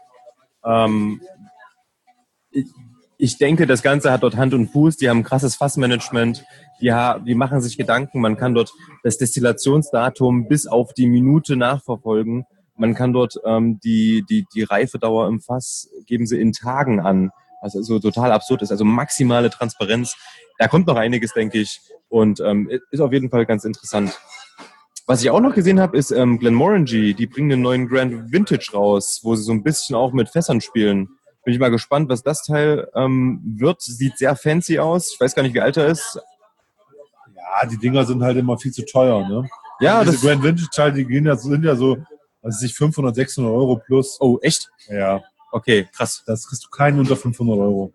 Ich denke, das Ganze hat dort Hand und Fuß. Die haben ein krasses Fassmanagement. Die machen sich Gedanken. Man kann dort das Destillationsdatum bis auf die Minute nachverfolgen. Man kann dort die Reifedauer im Fass geben sie in Tagen an, was also total absurd ist. Also maximale Transparenz. Da kommt noch einiges, denke ich. Und ist auf jeden Fall ganz interessant. Was ich auch noch gesehen habe, ist Glenmorangie. Die bringen einen neuen Grand Vintage raus, wo sie so ein bisschen auch mit Fässern spielen. Bin ich mal gespannt, was das Teil wird. Sieht sehr fancy aus. Ich weiß gar nicht, wie alt er ist. Ja, die Dinger sind halt immer viel zu teuer, ne? Ja, diese Grand Vintage Teile, sind ja so, was weiß ich, 500, 600 Euro plus. Oh, echt? Ja. Okay, krass. Das kriegst du keinen unter 500 Euro.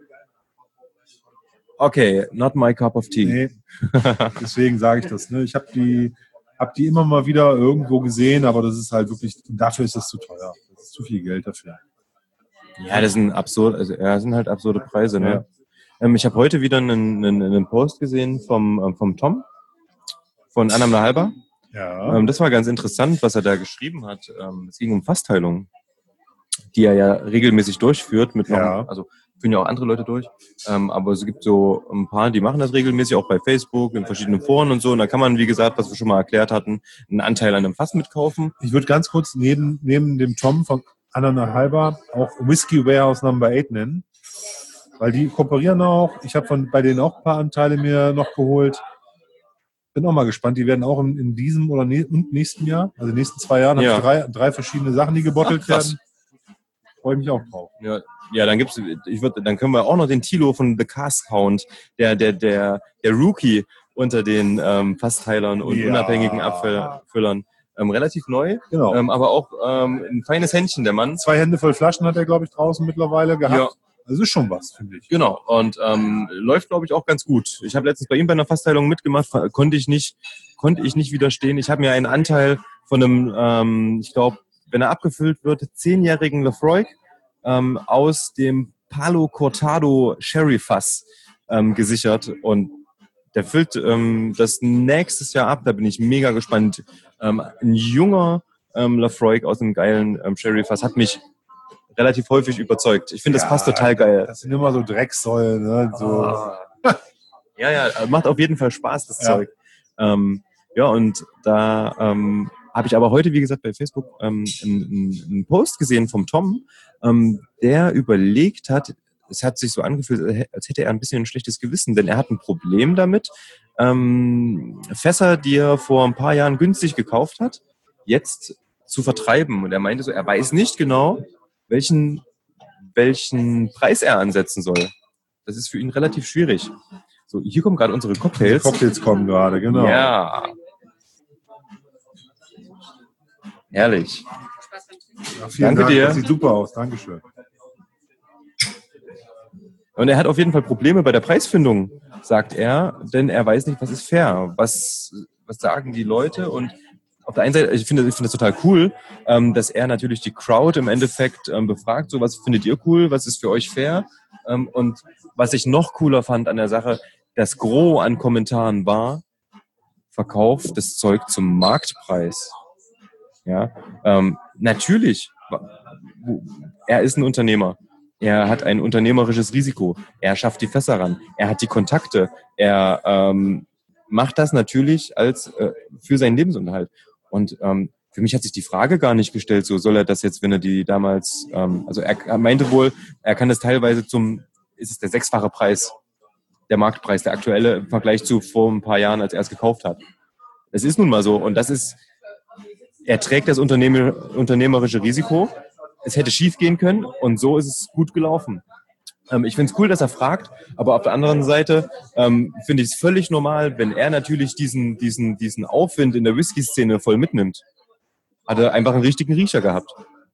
Okay, not my cup of tea. Nee, deswegen sage ich das. Ne? Ich habe die immer mal wieder irgendwo gesehen, aber das ist halt wirklich, dafür ist das zu teuer. Das ist zu viel Geld dafür. Ja, das sind das sind halt absurde Preise, ne? Ja. Ich habe heute wieder einen Post gesehen vom Tom, von Annam Halber. Ja. Das war ganz interessant, was er da geschrieben hat. Es ging um Fassteilung, die er ja regelmäßig durchführt also führen ja auch andere Leute durch. Aber es gibt so ein paar, die machen das regelmäßig, auch bei Facebook, in verschiedenen Foren und so. Und da kann man, wie gesagt, was wir schon mal erklärt hatten, einen Anteil an einem Fass mitkaufen. Ich würde ganz kurz neben dem Tom von Annam Halber auch Whiskey Warehouse Number 8 nennen, weil die kooperieren auch. Ich habe bei denen auch ein paar Anteile mir noch geholt. Bin auch mal gespannt. Die werden auch in diesem oder nächsten Jahr, also in den nächsten 2 Jahren, haben drei verschiedene Sachen, die gebottelt werden. Freue ich mich auch drauf. Ja, dann dann können wir auch noch den Thilo von The Cask Hound, der Rookie unter den Fassteilern und unabhängigen Abfüllern. Relativ neu, genau. Aber auch ein feines Händchen, der Mann. 2 Hände voll Flaschen hat er, glaube ich, draußen mittlerweile gehabt. Ja. Das ist schon was, finde ich. Genau, und läuft, glaube ich, auch ganz gut. Ich habe letztens bei ihm bei einer Fassteilung mitgemacht, konnte ich nicht widerstehen. Ich habe mir einen Anteil von einem, ich glaube, wenn er abgefüllt wird, 10-jährigen Lafroig aus dem Palo Cortado Sherry Fass gesichert, und der füllt das nächstes Jahr ab. Da bin ich mega gespannt. Ein junger Lafroig aus einem geilen Sherry Fass hat mich relativ häufig überzeugt. Ich finde, das passt total geil. Das sind immer so Drecksäulen, ne? So. Ja, macht auf jeden Fall Spaß, das Zeug. Und da habe ich aber heute, wie gesagt, bei Facebook einen Post gesehen vom Tom, der überlegt hat, es hat sich so angefühlt, als hätte er ein bisschen ein schlechtes Gewissen, denn er hat ein Problem damit, Fässer, die er vor ein paar Jahren günstig gekauft hat, jetzt zu vertreiben. Und er meinte so, er weiß nicht genau, welchen Preis er ansetzen soll. Das ist für ihn relativ schwierig. So, hier kommen gerade unsere Cocktails. Die Cocktails kommen gerade, genau. Ja. Herrlich. Ja, vielen Dank. Dir. Das sieht super aus. Dankeschön. Und er hat auf jeden Fall Probleme bei der Preisfindung, sagt er, denn er weiß nicht, was ist fair. Was sagen die Leute? Und auf der einen Seite, ich finde das total cool, dass er natürlich die Crowd im Endeffekt befragt, so, was findet ihr cool, was ist für euch fair? Und was ich noch cooler fand an der Sache, das Gros an Kommentaren war, verkauft das Zeug zum Marktpreis. Ja, natürlich, er ist ein Unternehmer. Er hat ein unternehmerisches Risiko. Er schafft die Fässer ran. Er hat die Kontakte. Er macht das natürlich für seinen Lebensunterhalt. Und für mich hat sich die Frage gar nicht gestellt, so soll er das jetzt, wenn er die damals, also er meinte wohl, er kann das teilweise ist es der 6-fache Preis, der Marktpreis, der aktuelle im Vergleich zu vor ein paar Jahren, als er es gekauft hat. Es ist nun mal so. Und er trägt das unternehmerische Risiko. Es hätte schief gehen können und so ist es gut gelaufen. Ich finde es cool, dass er fragt, aber auf der anderen Seite finde ich es völlig normal, wenn er natürlich diesen Aufwind in der Whisky-Szene voll mitnimmt. Hat er einfach einen richtigen Riecher gehabt.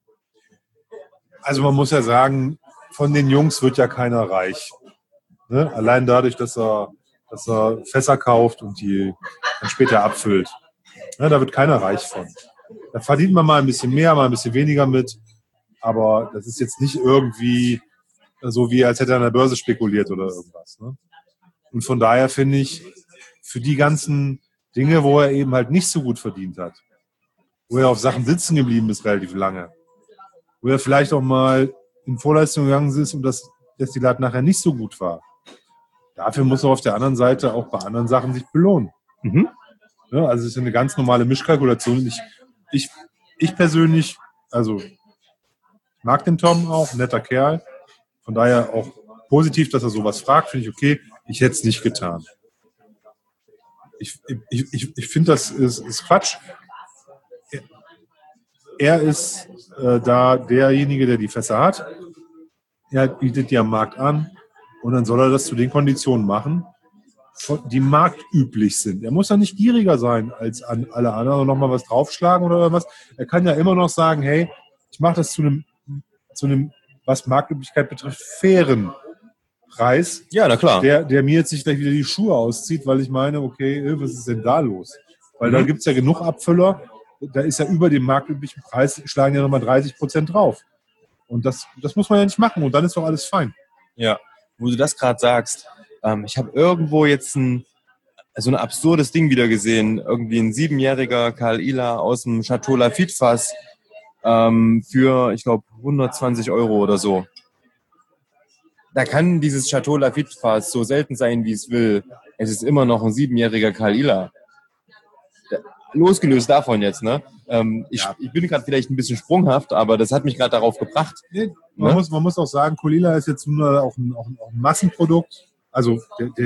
Also man muss ja sagen, von den Jungs wird ja keiner reich. Ne? Allein dadurch, dass er Fässer kauft und die dann später abfüllt. Ja, da wird keiner reich von. Da verdient man mal ein bisschen mehr, mal ein bisschen weniger mit. Aber das ist jetzt nicht irgendwie so, wie als hätte er an der Börse spekuliert oder irgendwas. Ne? Und von daher finde ich, für die ganzen Dinge, wo er eben halt nicht so gut verdient hat, wo er auf Sachen sitzen geblieben ist relativ lange, wo er vielleicht auch mal in Vorleistung gegangen ist und das Destillat nachher nicht so gut war, dafür muss er auf der anderen Seite auch bei anderen Sachen sich belohnen. Mhm. Ja, also es ist eine ganz normale Mischkalkulation. Ich persönlich, also ich mag den Tom auch, ein netter Kerl. Von daher auch positiv, dass er sowas fragt, finde ich okay. Ich hätte es nicht getan. Ich finde, das ist Quatsch. er ist da derjenige, der die Fässer hat. Er bietet die am Markt an und dann soll er das zu den Konditionen machen, die marktüblich sind. Er muss ja nicht gieriger sein als an alle anderen und nochmal was draufschlagen oder was. Er kann ja immer noch sagen, hey, ich mache das zu einem, was Marktüblichkeit betrifft, fairen Preis. Ja, na klar. Der mir jetzt nicht gleich wieder die Schuhe auszieht, weil ich meine, okay, was ist denn da los? Weil da gibt es ja genug Abfüller, da ist ja über dem marktüblichen Preis, schlagen ja nochmal 30% drauf. Und das muss man ja nicht machen und dann ist doch alles fein. Ja, wo du das gerade sagst, ich habe irgendwo jetzt so ein absurdes Ding wieder gesehen. Irgendwie ein 7-jähriger Karl Ila aus dem Chateau Lafite Fass für, ich glaube, 120 Euro oder so. Da kann dieses Chateau Lafite Fass so selten sein, wie es will. Es ist immer noch ein 7-jähriger Karl Ila. Losgelöst davon jetzt, ne? Ich bin gerade vielleicht ein bisschen sprunghaft, aber das hat mich gerade darauf gebracht. Man muss auch sagen, Kolila ist jetzt nur auch ein Massenprodukt. Also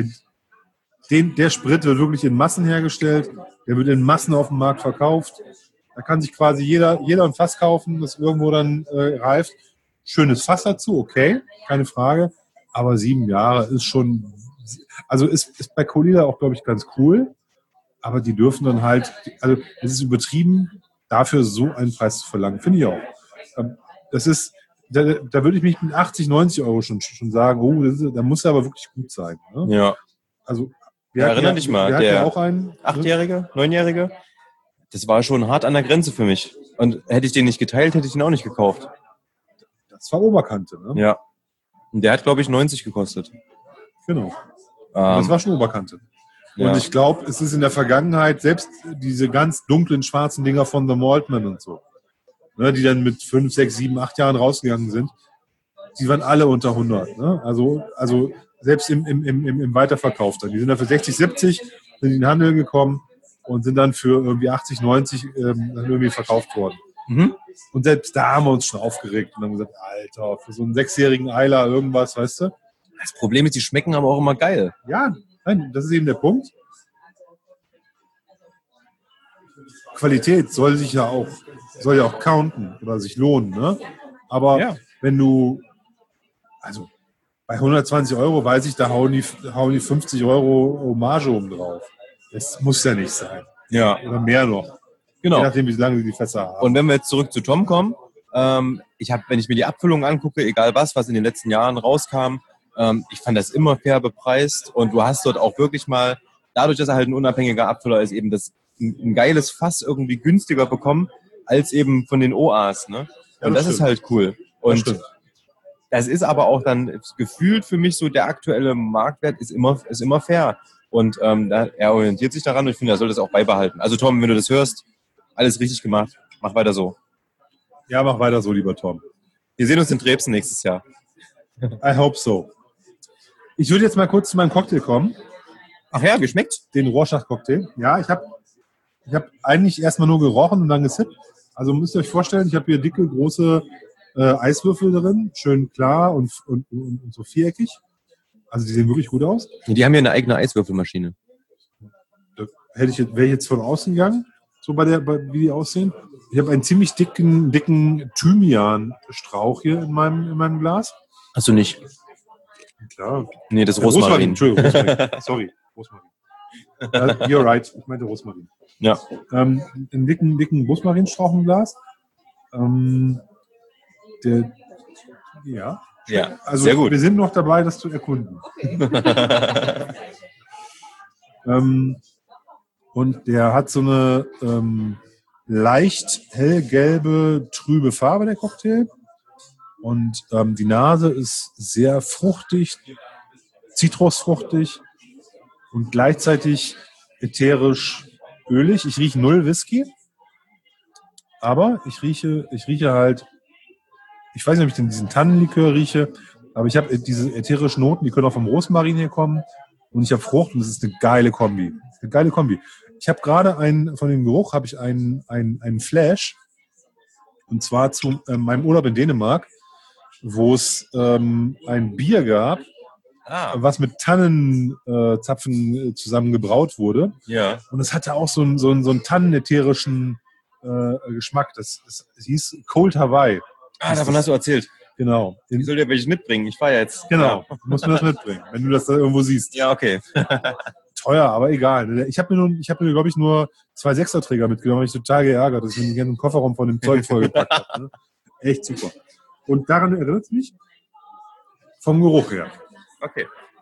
der Sprit wird wirklich in Massen hergestellt, der wird in Massen auf dem Markt verkauft. Da kann sich quasi jeder ein Fass kaufen, das irgendwo dann reift. Schönes Fass dazu, okay, keine Frage. Aber 7 Jahre ist schon, also ist bei Kolila auch, glaube ich, ganz cool. Aber die dürfen dann halt, also es ist übertrieben, dafür so einen Preis zu verlangen, finde ich auch. Das ist, da würde ich mich mit 80, 90 Euro schon sagen, da muss er aber wirklich gut sein. Ne? Ja. Also, erinnere dich mal, der auch einen 8-Jährige, 9-Jährige, das war schon hart an der Grenze für mich. Und hätte ich den nicht geteilt, hätte ich ihn auch nicht gekauft. Das war Oberkante, ne? Ja. Und der hat, glaube ich, 90 gekostet. Genau. Das war schon Oberkante. Und ich glaube, es ist in der Vergangenheit, selbst diese ganz dunklen, schwarzen Dinger von The Maltman und so, ne, die dann mit 5, 6, 7, 8 Jahren rausgegangen sind, die waren alle unter 100. Ne? Also selbst im Weiterverkauf dann. Die sind dann für 60, 70 sind in den Handel gekommen und sind dann für irgendwie 80, 90 dann irgendwie verkauft worden. Mhm. Und selbst da haben wir uns schon aufgeregt und haben gesagt, Alter, für so einen 6-jährigen Eiler irgendwas, weißt du? Das Problem ist, die schmecken aber auch immer geil. Ja, nein, das ist eben der Punkt. Qualität soll ja auch counten oder sich lohnen, ne? Aber wenn du, also bei 120 Euro weiß ich, da hauen die 50 Euro Hommage oben drauf. Das muss ja nicht sein. Ja. Oder mehr noch. Genau. Je nachdem, wie lange die Fässer haben. Und wenn wir jetzt zurück zu Tom kommen, wenn ich mir die Abfüllung angucke, egal was in den letzten Jahren rauskam, ich fand das immer fair bepreist und du hast dort auch wirklich mal, dadurch, dass er halt ein unabhängiger Abfüller ist, eben ein geiles Fass irgendwie günstiger bekommen, als eben von den OAs, ne? Und das ist halt cool. Und das ist aber auch dann gefühlt für mich so, der aktuelle Marktwert ist immer fair. Und er orientiert sich daran und ich finde, er soll das auch beibehalten. Also Tom, wenn du das hörst, alles richtig gemacht. Mach weiter so. Ja, mach weiter so, lieber Tom. Wir sehen uns in Dresden nächstes Jahr. I hope so. Ich würde jetzt mal kurz zu meinem Cocktail kommen. Ach ja, geschmeckt? Den Rorschach-Cocktail. Ja, ich hab eigentlich erstmal nur gerochen und dann gesippt. Also müsst ihr euch vorstellen, ich habe hier dicke, große Eiswürfel drin, schön klar und so viereckig. Also die sehen wirklich gut aus. Die haben hier eine eigene Eiswürfelmaschine. Wäre ich jetzt von außen gegangen, so wie die aussehen. Ich habe einen ziemlich dicken Thymian-Strauch hier in meinem Glas. Hast du nicht? Klar. Nee, das ist Rosmarin. Entschuldigung, Rosmarin. Sorry, Rosmarin. You're right, ich meinte Rosmarin. Ja. Einen dicken Rosmarinstrauch im Glas. Ja, also sehr gut. Wir sind noch dabei, das zu erkunden. Und der hat so eine leicht hellgelbe, trübe Farbe, der Cocktail. Und die Nase ist sehr fruchtig, zitrusfruchtig und gleichzeitig ätherisch ölig. Ich rieche 0 Whisky, aber ich rieche halt, ich weiß nicht, ob ich diesen Tannenlikör rieche, aber ich habe diese ätherischen Noten, die können auch vom Rosmarin hier kommen und ich habe Frucht und das ist eine geile Kombi. Ich habe gerade von dem Geruch habe ich einen Flash und zwar zu meinem Urlaub in Dänemark, wo es ein Bier gab, was mit Tannenzapfen zusammen gebraut wurde. Ja. Und es hatte auch so einen tannenätherischen Geschmack. Es hieß Cold Hawaii. Davon hast du erzählt. Genau. Ich soll dir welches mitbringen. Ich fahre jetzt. Genau, musst du das mitbringen, wenn du das da irgendwo siehst. Ja, okay. Teuer, aber egal. Ich habe mir, glaube ich, nur 2 Sechserträger mitgenommen. Ich total geärgert, dass ich mir nicht in den Kofferraum von dem Zeug vollgepackt habe. Ne? Echt super. Und daran erinnert es mich vom Geruch her. Okay.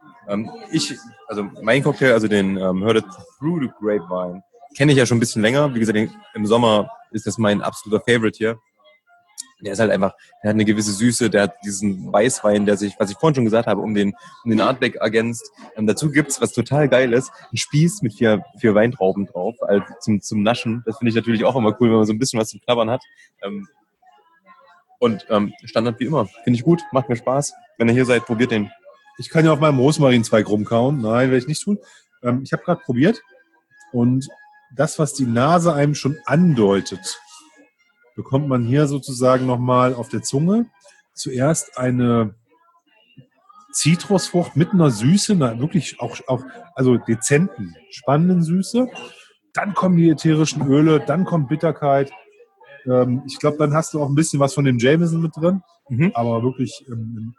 Mein Cocktail, also den Heard It Through the Grapevine, kenne ich ja schon ein bisschen länger. Wie gesagt, im Sommer ist das mein absoluter Favorite hier. Der ist halt einfach, der hat eine gewisse Süße, der hat diesen Weißwein, der sich, was ich vorhin schon gesagt habe, um den Artback ergänzt. Dazu gibt's, was total geil ist, einen Spieß mit vier Weintrauben drauf, also zum Naschen. Das finde ich natürlich auch immer cool, wenn man so ein bisschen was zum Knabbern hat. Standard wie immer. Finde ich gut, macht mir Spaß. Wenn ihr hier seid, probiert den. Ich kann ja auf meinem Rosmarinzweig rumkauen. Nein, werde ich nicht tun. Ich habe gerade probiert und das, was die Nase einem schon andeutet, bekommt man hier sozusagen nochmal auf der Zunge. Zuerst eine Zitrusfrucht mit einer Süße, einer wirklich auch also dezenten, spannenden Süße. Dann kommen die ätherischen Öle, dann kommt Bitterkeit. Ich glaube, dann hast du auch ein bisschen was von dem Jameson mit drin. Aber wirklich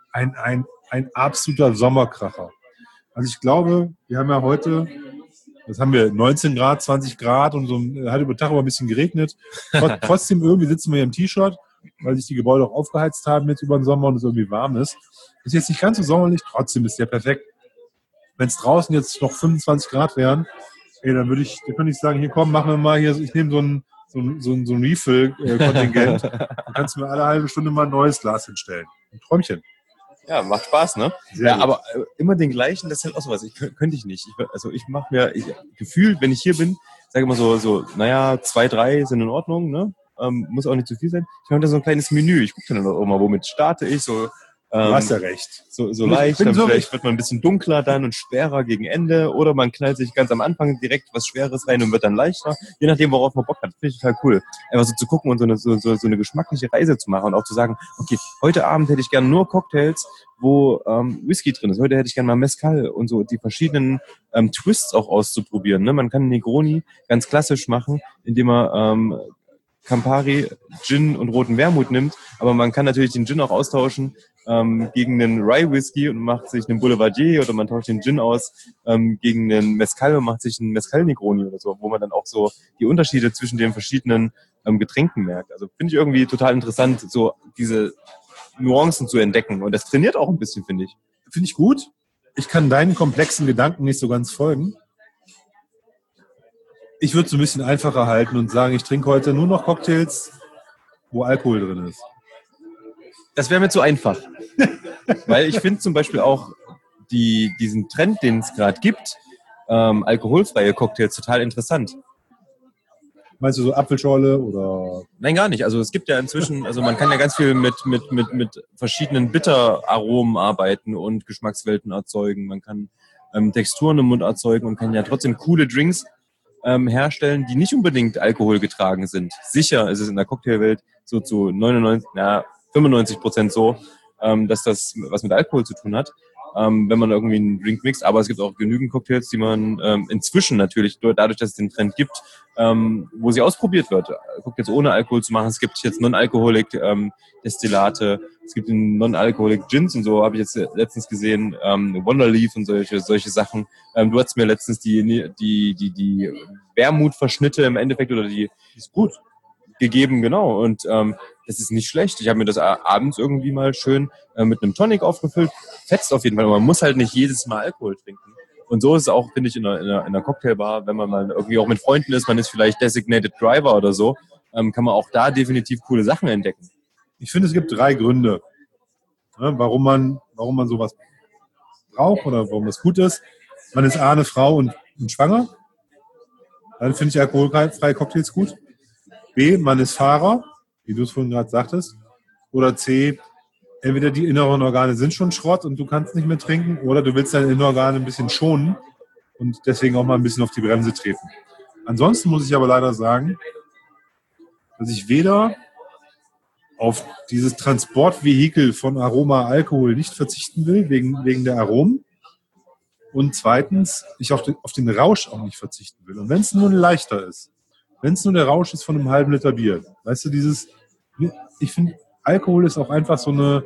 ein absoluter Sommerkracher. Also ich glaube, wir haben ja heute, was haben wir, 19 Grad, 20 Grad und so hat über Tag aber ein bisschen geregnet. Trotzdem irgendwie sitzen wir hier im T-Shirt, weil sich die Gebäude auch aufgeheizt haben jetzt über den Sommer und es irgendwie warm ist. Ist jetzt nicht ganz so sommerlich, trotzdem ist der perfekt. Wenn es draußen jetzt noch 25 Grad wären, dann könnte ich sagen, hier komm, machen wir mal hier, ich nehme so ein Refill-Kontingent. Dann kannst du mir alle halbe Stunde mal ein neues Glas hinstellen. Ein Träumchen. Ja, macht Spaß, ne? Sehr gut. Aber immer den gleichen, das ist halt auch sowas. Könnte ich nicht. Ich mache mir, gefühlt, wenn ich hier bin, sage immer so, naja, 2, 3 sind in Ordnung, ne? Muss auch nicht zu viel sein. Ich mache da so ein kleines Menü. Ich gucke dann auch immer, womit starte ich, so. Du hast ja recht. So leicht, dann vielleicht wird man ein bisschen dunkler dann und schwerer gegen Ende oder man knallt sich ganz am Anfang direkt was Schweres rein und wird dann leichter, je nachdem, worauf man Bock hat. Finde ich total cool. Einfach so zu gucken und so eine geschmackliche Reise zu machen und auch zu sagen, okay, heute Abend hätte ich gerne nur Cocktails, wo Whisky drin ist. Heute hätte ich gerne mal Mezcal und so die verschiedenen Twists auch auszuprobieren. Ne? Man kann Negroni ganz klassisch machen, indem man Campari, Gin und roten Wermut nimmt, aber man kann natürlich den Gin auch austauschen gegen einen Rye Whisky und macht sich einen Boulevardier oder man tauscht den Gin aus gegen einen Mezcal und macht sich einen Mezcal Negroni oder so, wo man dann auch so die Unterschiede zwischen den verschiedenen Getränken merkt. Also finde ich irgendwie total interessant, so diese Nuancen zu entdecken und das trainiert auch ein bisschen, finde ich. Finde ich gut. Ich kann deinen komplexen Gedanken nicht so ganz folgen. Ich würde es ein bisschen einfacher halten und sagen, ich trinke heute nur noch Cocktails, wo Alkohol drin ist. Das wäre mir zu einfach. Weil ich finde zum Beispiel auch diesen Trend, den es gerade gibt, alkoholfreie Cocktails total interessant. Meinst du so Apfelschorle oder? Nein, gar nicht. Also es gibt ja inzwischen, also man kann ja ganz viel mit verschiedenen Bitteraromen arbeiten und Geschmackswelten erzeugen. Man kann Texturen im Mund erzeugen und kann ja trotzdem coole Drinks herstellen, die nicht unbedingt alkoholgetragen sind. Sicher ist es in der Cocktailwelt so zu 95% so, dass das was mit Alkohol zu tun hat, wenn man irgendwie einen Drink mixt. Aber es gibt auch genügend Cocktails, die man inzwischen natürlich, dadurch, dass es den Trend gibt, wo sie ausprobiert wird, Cocktails ohne Alkohol zu machen. Es gibt jetzt Non-Alcoholic Destillate, es gibt Non-Alcoholic Gins und so, habe ich jetzt letztens gesehen, Wonderleaf und solche Sachen. Du hast mir letztens die Wermutverschnitte im Endeffekt oder die ist gut gegeben, genau. Und das ist nicht schlecht. Ich habe mir das abends irgendwie mal schön mit einem Tonic aufgefüllt. Fetzt auf jeden Fall. Man muss halt nicht jedes Mal Alkohol trinken. Und so ist es auch, finde ich, in einer Cocktailbar, wenn man mal irgendwie auch mit Freunden ist, man ist vielleicht Designated Driver oder so, kann man auch da definitiv coole Sachen entdecken. Ich finde, es gibt 3 Gründe, warum man sowas braucht oder warum das gut ist. Man ist A, eine Frau und schwanger. Dann finde ich alkoholfreie Cocktails gut. B, man ist Fahrer, wie du es vorhin gerade sagtest. Oder C, entweder die inneren Organe sind schon Schrott und du kannst nicht mehr trinken, oder du willst deine inneren Organe ein bisschen schonen und deswegen auch mal ein bisschen auf die Bremse treten. Ansonsten muss ich aber leider sagen, dass ich weder auf dieses Transportvehikel von Aroma Alkohol nicht verzichten will, wegen der Aromen. Und zweitens, ich auf den Rausch auch nicht verzichten will. Und wenn es nur ein leichter ist, wenn es nur der Rausch ist von einem halben Liter Bier. Weißt du, ich finde, Alkohol ist auch einfach so eine,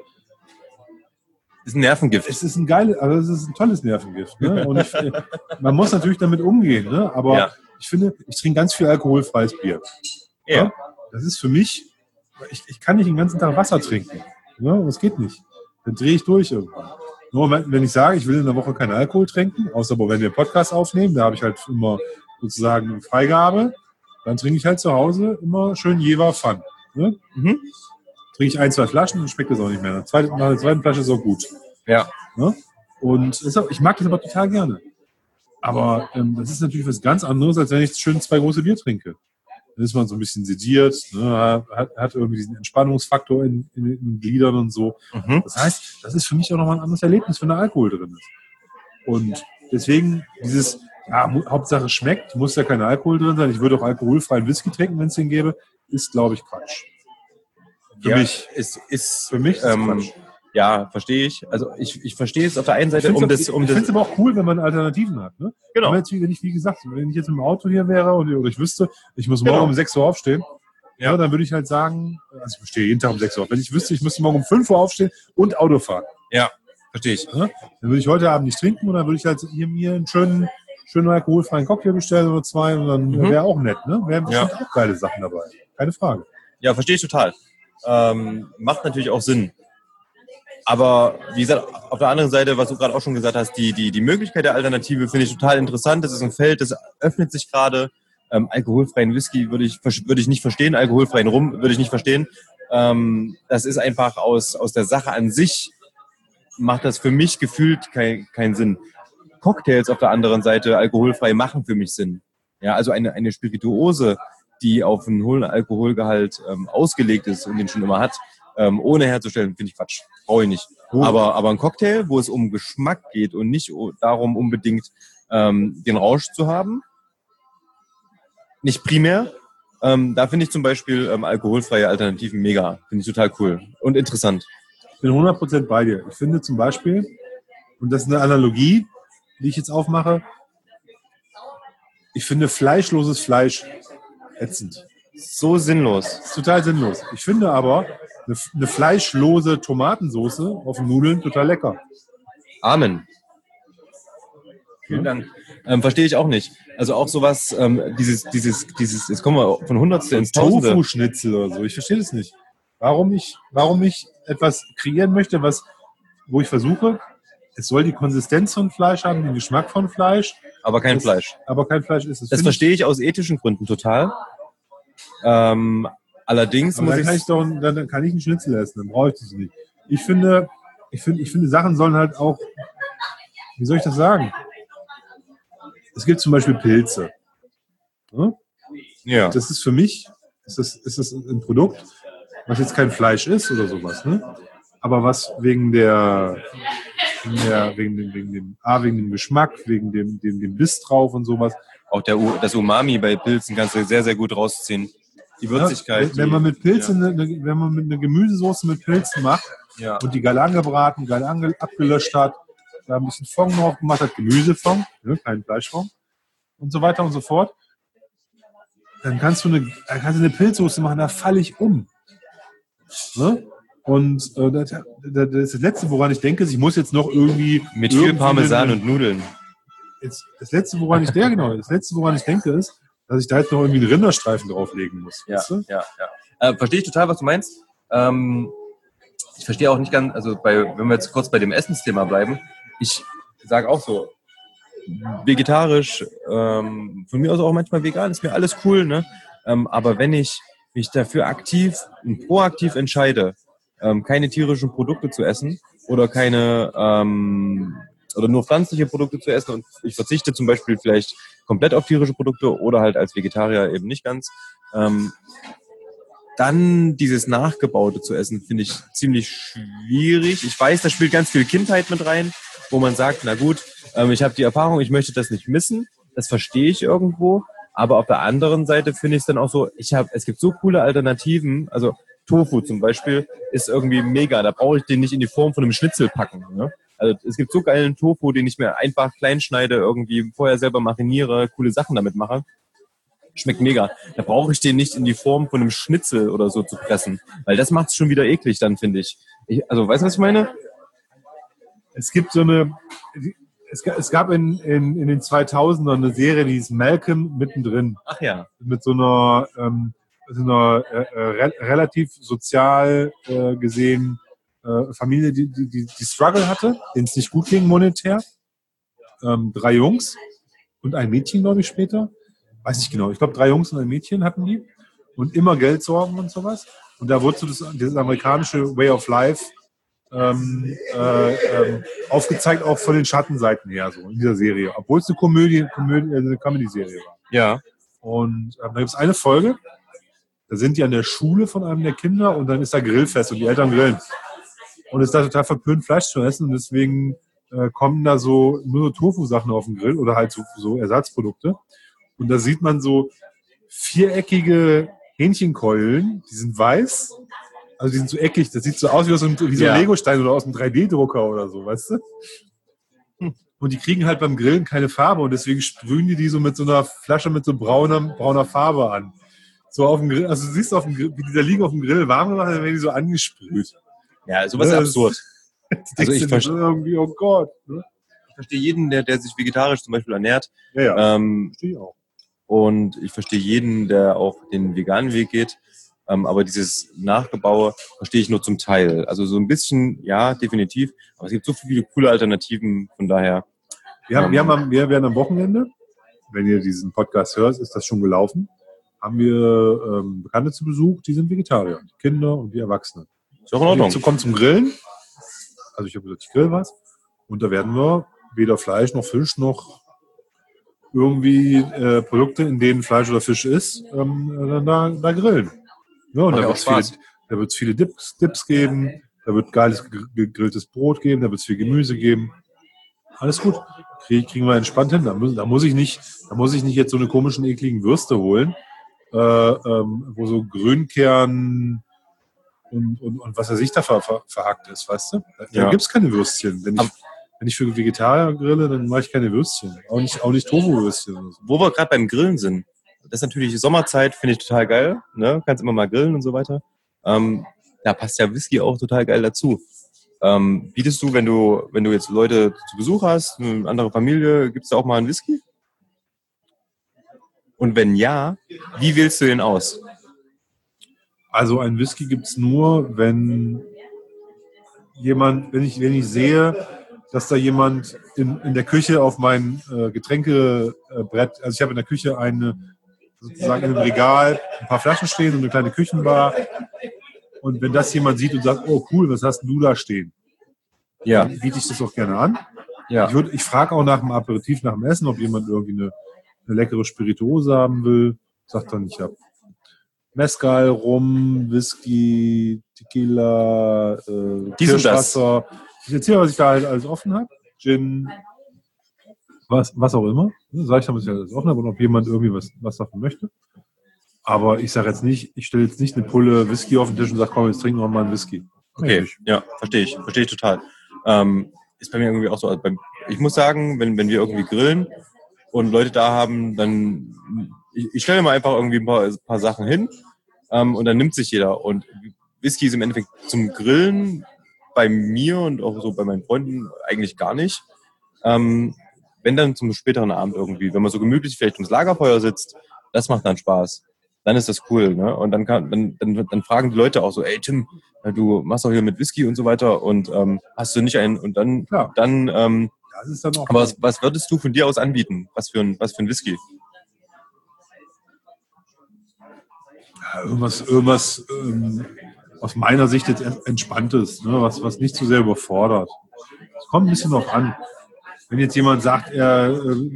ist ein Nervengift. es ist es ist ein tolles Nervengift. Ne? Und man muss natürlich damit umgehen, ne? Aber ich finde, ich trinke ganz viel alkoholfreies Bier. Ja? Das ist für mich, ich kann nicht den ganzen Tag Wasser trinken. Ne? Das geht nicht. Dann drehe ich durch irgendwann. Nur wenn ich sage, ich will in der Woche keinen Alkohol trinken, außer wenn wir einen Podcast aufnehmen, da habe ich halt immer sozusagen eine Freigabe, dann trinke ich halt zu Hause immer schön Jever Fun. Ne? Trinke ich 1, 2 Flaschen, dann schmeckt das auch nicht mehr. Nach der zweiten Flasche ist auch gut. Ja. Ne? Und ich mag das aber total gerne. Aber das ist natürlich was ganz anderes, als wenn ich schön 2 große Bier trinke. Dann ist man so ein bisschen sediert, ne? hat irgendwie diesen Entspannungsfaktor in den Gliedern und so. Das heißt, das ist für mich auch nochmal ein anderes Erlebnis, wenn da Alkohol drin ist. Und deswegen Hauptsache schmeckt, muss ja kein Alkohol drin sein. Ich würde auch alkoholfreien Whisky trinken, wenn es den gäbe, ist, glaube ich, Quatsch. Für mich ist Quatsch. Ja, verstehe ich. Also ich verstehe es auf der einen Seite, Ich finde es aber auch cool, wenn man Alternativen hat. Ne? Genau. Wenn ich, wie gesagt, wenn ich jetzt im Auto hier wäre oder ich wüsste, ich muss morgen um 6 Uhr aufstehen, dann würde ich halt sagen, also ich stehe jeden Tag um 6 Uhr auf. Wenn ich wüsste, ich müsste morgen um 5 Uhr aufstehen und Auto fahren. Ja, verstehe ich. Ne? Dann würde ich heute Abend nicht trinken und dann würde ich halt hier mir einen schönen alkoholfreien Cocktail bestellen oder 2 und dann wäre auch nett. Ne? Wären bestimmt auch geile Sachen dabei. Keine Frage. Ja, verstehe ich total. Macht natürlich auch Sinn. Aber wie gesagt, auf der anderen Seite, was du gerade auch schon gesagt hast, die Möglichkeit der Alternative finde ich total interessant. Das ist ein Feld, das öffnet sich gerade. Alkoholfreien Whisky würde ich nicht verstehen, alkoholfreien Rum würde ich nicht verstehen. Das ist einfach aus der Sache an sich, macht das für mich gefühlt keinen Sinn. Cocktails auf der anderen Seite, alkoholfrei, machen für mich Sinn. Ja, also eine Spirituose, die auf einen hohen Alkoholgehalt ausgelegt ist und den schon immer hat, ohne herzustellen, finde ich Quatsch. Brauche ich nicht. Aber ein Cocktail, wo es um Geschmack geht und nicht darum unbedingt den Rausch zu haben, nicht primär, da finde ich zum Beispiel alkoholfreie Alternativen mega. Finde ich total cool und interessant. Ich bin 100% bei dir. Ich finde zum Beispiel, und das ist eine Analogie, die ich jetzt aufmache, ich finde fleischloses Fleisch ätzend. So sinnlos. Das ist total sinnlos. Ich finde aber eine fleischlose Tomatensauce auf den Nudeln total lecker. Amen. Vielen Dank. Verstehe ich auch nicht. Also auch sowas, dieses, jetzt kommen wir von Hundertstel ins Tausende. Tofu-Schnitzel oder so. Ich verstehe das nicht. Warum ich etwas kreieren möchte, wo ich versuche, es soll die Konsistenz von Fleisch haben, den Geschmack von Fleisch. Aber kein Fleisch. Aber kein Fleisch ist es. Das verstehe ich aus ethischen Gründen total. Allerdings aber muss dann kann ich einen Schnitzel essen, dann brauche ich das nicht. Ich finde, Sachen sollen halt auch, wie soll ich das sagen? Es gibt zum Beispiel Pilze. Hm? Ja. Das ist für mich, ist das ein Produkt, was jetzt kein Fleisch ist oder sowas, ne? Aber was wegen dem Geschmack, wegen dem Biss drauf und sowas. Auch das Umami bei Pilzen kannst du sehr, sehr gut rausziehen. Die Würzigkeit. Wenn man mit Pilzen, wenn man mit einer Gemüsesoße mit Pilzen macht und die geil angebraten, geil abgelöscht hat, da ein bisschen Fond drauf gemacht hat, Gemüsefond, ne, kein Fleischfond und so weiter und so fort, dann kannst du eine Pilzsoße machen, da falle ich um. Ne? Und das ist das Letzte, woran ich denke, ich muss jetzt noch irgendwie... Mit viel Parmesan und Nudeln. Das Letzte, woran ich denke, ist, dass ich da jetzt noch irgendwie einen Rinderstreifen drauflegen muss. Ja, weißt du? ja. Verstehe ich total, was du meinst. Ich verstehe auch nicht ganz, also wenn wir jetzt kurz bei dem Essensthema bleiben, ich sage auch so, vegetarisch, von mir aus auch manchmal vegan, ist mir alles cool, ne? Aber wenn ich mich dafür aktiv und proaktiv entscheide, keine tierischen Produkte zu essen oder oder nur pflanzliche Produkte zu essen und ich verzichte zum Beispiel vielleicht komplett auf tierische Produkte oder halt als Vegetarier eben nicht ganz, dann dieses Nachgebaute zu essen, finde ich ziemlich schwierig. Ich weiß, da spielt ganz viel Kindheit mit rein, wo man sagt, na gut, ich habe die Erfahrung, ich möchte das nicht missen, das verstehe ich irgendwo, aber auf der anderen Seite finde ich es dann auch so, es gibt so coole Alternativen, also Tofu zum Beispiel ist irgendwie mega, da brauche ich den nicht in die Form von einem Schnitzel packen, ne? Also es gibt so geilen Tofu, den ich mir einfach klein schneide, irgendwie vorher selber mariniere, coole Sachen damit mache. Schmeckt mega. Da brauche ich den nicht in die Form von einem Schnitzel oder so zu pressen. Weil das macht es schon wieder eklig dann, finde ich. Also, weißt du, was ich meine? Es gibt so eine, es gab in den 2000ern eine Serie, die hieß Malcolm mittendrin. Ach ja. Mit so einer relativ sozial gesehen Familie, die Struggle hatte, denen es nicht gut ging monetär. 3 Jungs und ein Mädchen, glaube ich, später. Weiß nicht genau. Ich glaube, 3 Jungs und ein Mädchen hatten die. Und immer Geldsorgen und sowas. Und da wurde so dieses amerikanische Way of Life aufgezeigt, auch von den Schattenseiten her, so in dieser Serie. Obwohl es eine Comedy-Serie war. Ja. Und da gibt es eine Folge, da sind die an der Schule von einem der Kinder und dann ist da Grillfest und die Eltern grillen. Und es ist da total verpönt, Fleisch zu essen und deswegen kommen da so nur so Tofu-Sachen auf den Grill oder halt so Ersatzprodukte. Und da sieht man so viereckige Hähnchenkeulen, die sind weiß, also die sind so eckig, das sieht so aus wie so ein Lego-Stein oder aus einem 3D-Drucker oder so, weißt du? Und die kriegen halt beim Grillen keine Farbe und deswegen sprühen die so mit so einer Flasche mit so brauner Farbe an. So auf dem Grill, also du siehst auf dem Grill, wie die da liegen auf dem Grill warm gemacht, dann werden die so angesprüht. Ja, sowas ist absurd. Also ich verstehe irgendwie, oh Gott. Ne? Ich verstehe jeden, der sich vegetarisch zum Beispiel ernährt. Ja, verstehe ich auch. Und ich verstehe jeden, der auch den veganen Weg geht. Aber dieses Nachgebaue verstehe ich nur zum Teil. Also so ein bisschen, ja, definitiv. Aber es gibt so viele coole Alternativen. Von daher. Wir werden am Wochenende, wenn ihr diesen Podcast hört, ist das schon gelaufen, haben wir Bekannte zu Besuch, die sind Vegetarier. Die Kinder und die Erwachsenen. Ist auch in Ordnung. Die kommen zum Grillen. Also ich habe gesagt, ich grill was. Und da werden wir weder Fleisch noch Fisch noch irgendwie Produkte, in denen Fleisch oder Fisch ist, da grillen. Ja, und da wird es viele Dips geben, da wird geiles gegrilltes Brot geben, da wird es viel Gemüse geben. Alles gut. Kriegen wir entspannt hin. Da muss ich nicht jetzt so eine komischen, ekligen Würste holen, wo so Grünkern und was weiß ich da verhackt ist, weißt du? Da gibt's keine Würstchen. Wenn ich für Vegetarier grille, dann mache ich keine Würstchen. Auch nicht Tofu-Würstchen. Oder so. Wo wir gerade beim Grillen sind. Das ist natürlich Sommerzeit, finde ich total geil. Ne? Kannst immer mal grillen und so weiter. Da passt ja Whisky auch total geil dazu. Bietest du, wenn du jetzt Leute zu Besuch hast, eine andere Familie, gibt's da auch mal einen Whisky? Und wenn ja, wie wählst du den aus? Also ein Whisky gibt's nur, wenn ich sehe, dass da jemand in der Küche auf mein Getränkebrett, also ich habe in der Küche sozusagen in einem Regal ein paar Flaschen stehen und eine kleine Küchenbar. Und wenn das jemand sieht und sagt, oh cool, was hast du da stehen? Ja. Dann biete ich das auch gerne an. Ja. Ich frage auch nach dem Aperitif, nach dem Essen, ob jemand irgendwie eine leckere Spirituose haben will. Sagt dann, ich habe Mezcal, Rum, Whisky, Tequila, Kirschwasser. Ich erzähle, was ich da halt alles offen habe. Gin, was auch immer. Sag ich dann, was ich alles offen habe und ob jemand irgendwie was davon möchte. Aber ich sage jetzt nicht, ich stelle jetzt nicht eine Pulle Whisky auf den Tisch und sage, komm, jetzt trinken wir mal einen Whisky. Okay, ja, verstehe ich total. Ist bei mir irgendwie auch so. Also ich muss sagen, wenn wir irgendwie grillen und Leute da haben, dann ich stelle mal einfach irgendwie ein paar Sachen hin und dann nimmt sich jeder. Und Whisky ist im Endeffekt zum Grillen bei mir und auch so bei meinen Freunden eigentlich gar nicht. Wenn dann zum späteren Abend irgendwie, wenn man so gemütlich vielleicht ums Lagerfeuer sitzt, das macht dann Spaß. Dann ist das cool, ne? Und dann fragen die Leute auch so, ey Tim, du machst doch hier mit Whisky und so weiter und hast du nicht einen und dann das ist dann auch aber was würdest du von dir aus anbieten? Was für ein Whisky? Ja, irgendwas aus meiner Sicht jetzt Entspanntes, ne? Was nicht zu sehr überfordert. Es kommt ein bisschen drauf an. Wenn jetzt jemand sagt, er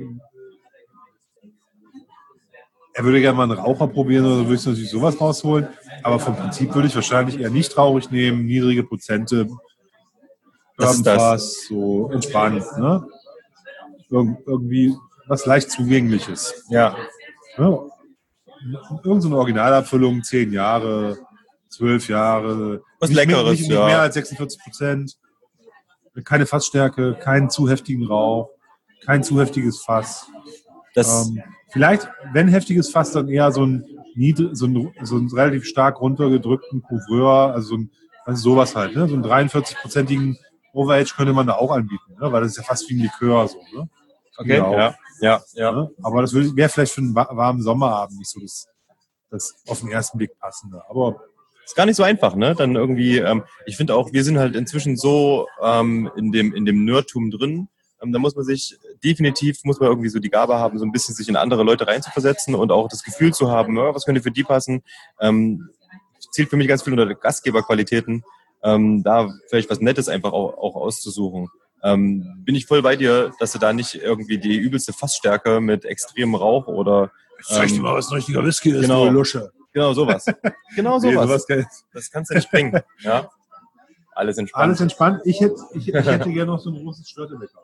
würde gerne mal einen Raucher probieren, oder würde ich natürlich sowas rausholen. Aber vom Prinzip würde ich wahrscheinlich eher nicht traurig nehmen, niedrige Prozente, irgendwas so entspannt, ne? Irgendwie was leicht Zugängliches. Ja. Irgend so eine Originalabfüllung, 10 Jahre, 12 Jahre. Was Leckeres, nicht mehr als 46%. Keine Fassstärke, keinen zu heftigen Rauch, kein zu heftiges Fass. Vielleicht, wenn heftiges Fass, dann eher so einen relativ stark runtergedrückten Couvreur, also sowas halt, ne? So einen 43-prozentigen Overage könnte man da auch anbieten, ne? Weil das ist ja fast wie ein Likör so, ne? Okay, ja. Ne? Aber das wäre vielleicht für einen warmen Sommerabend nicht so das auf den ersten Blick passende. Aber ist gar nicht so einfach, ne? Dann irgendwie, ich finde auch, wir sind halt inzwischen so in dem Nerdtum drin. Da muss man irgendwie so die Gabe haben, so ein bisschen sich in andere Leute reinzuversetzen und auch das Gefühl zu haben, ja, was könnte für die passen. Zielt für mich ganz viel unter Gastgeberqualitäten, da vielleicht was Nettes einfach auch auszusuchen. Bin ich voll bei dir, dass du da nicht irgendwie die übelste Fassstärke mit extremem Rauch oder zeig dir mal, was ein richtiger Whisky ist, genau. du Lusche. Genau sowas. Genau sowas. Nee, das kannst du nicht bringen. Ja? Alles entspannt. Alles entspannt. Ich hätte gerne noch so ein großes Störtebecker.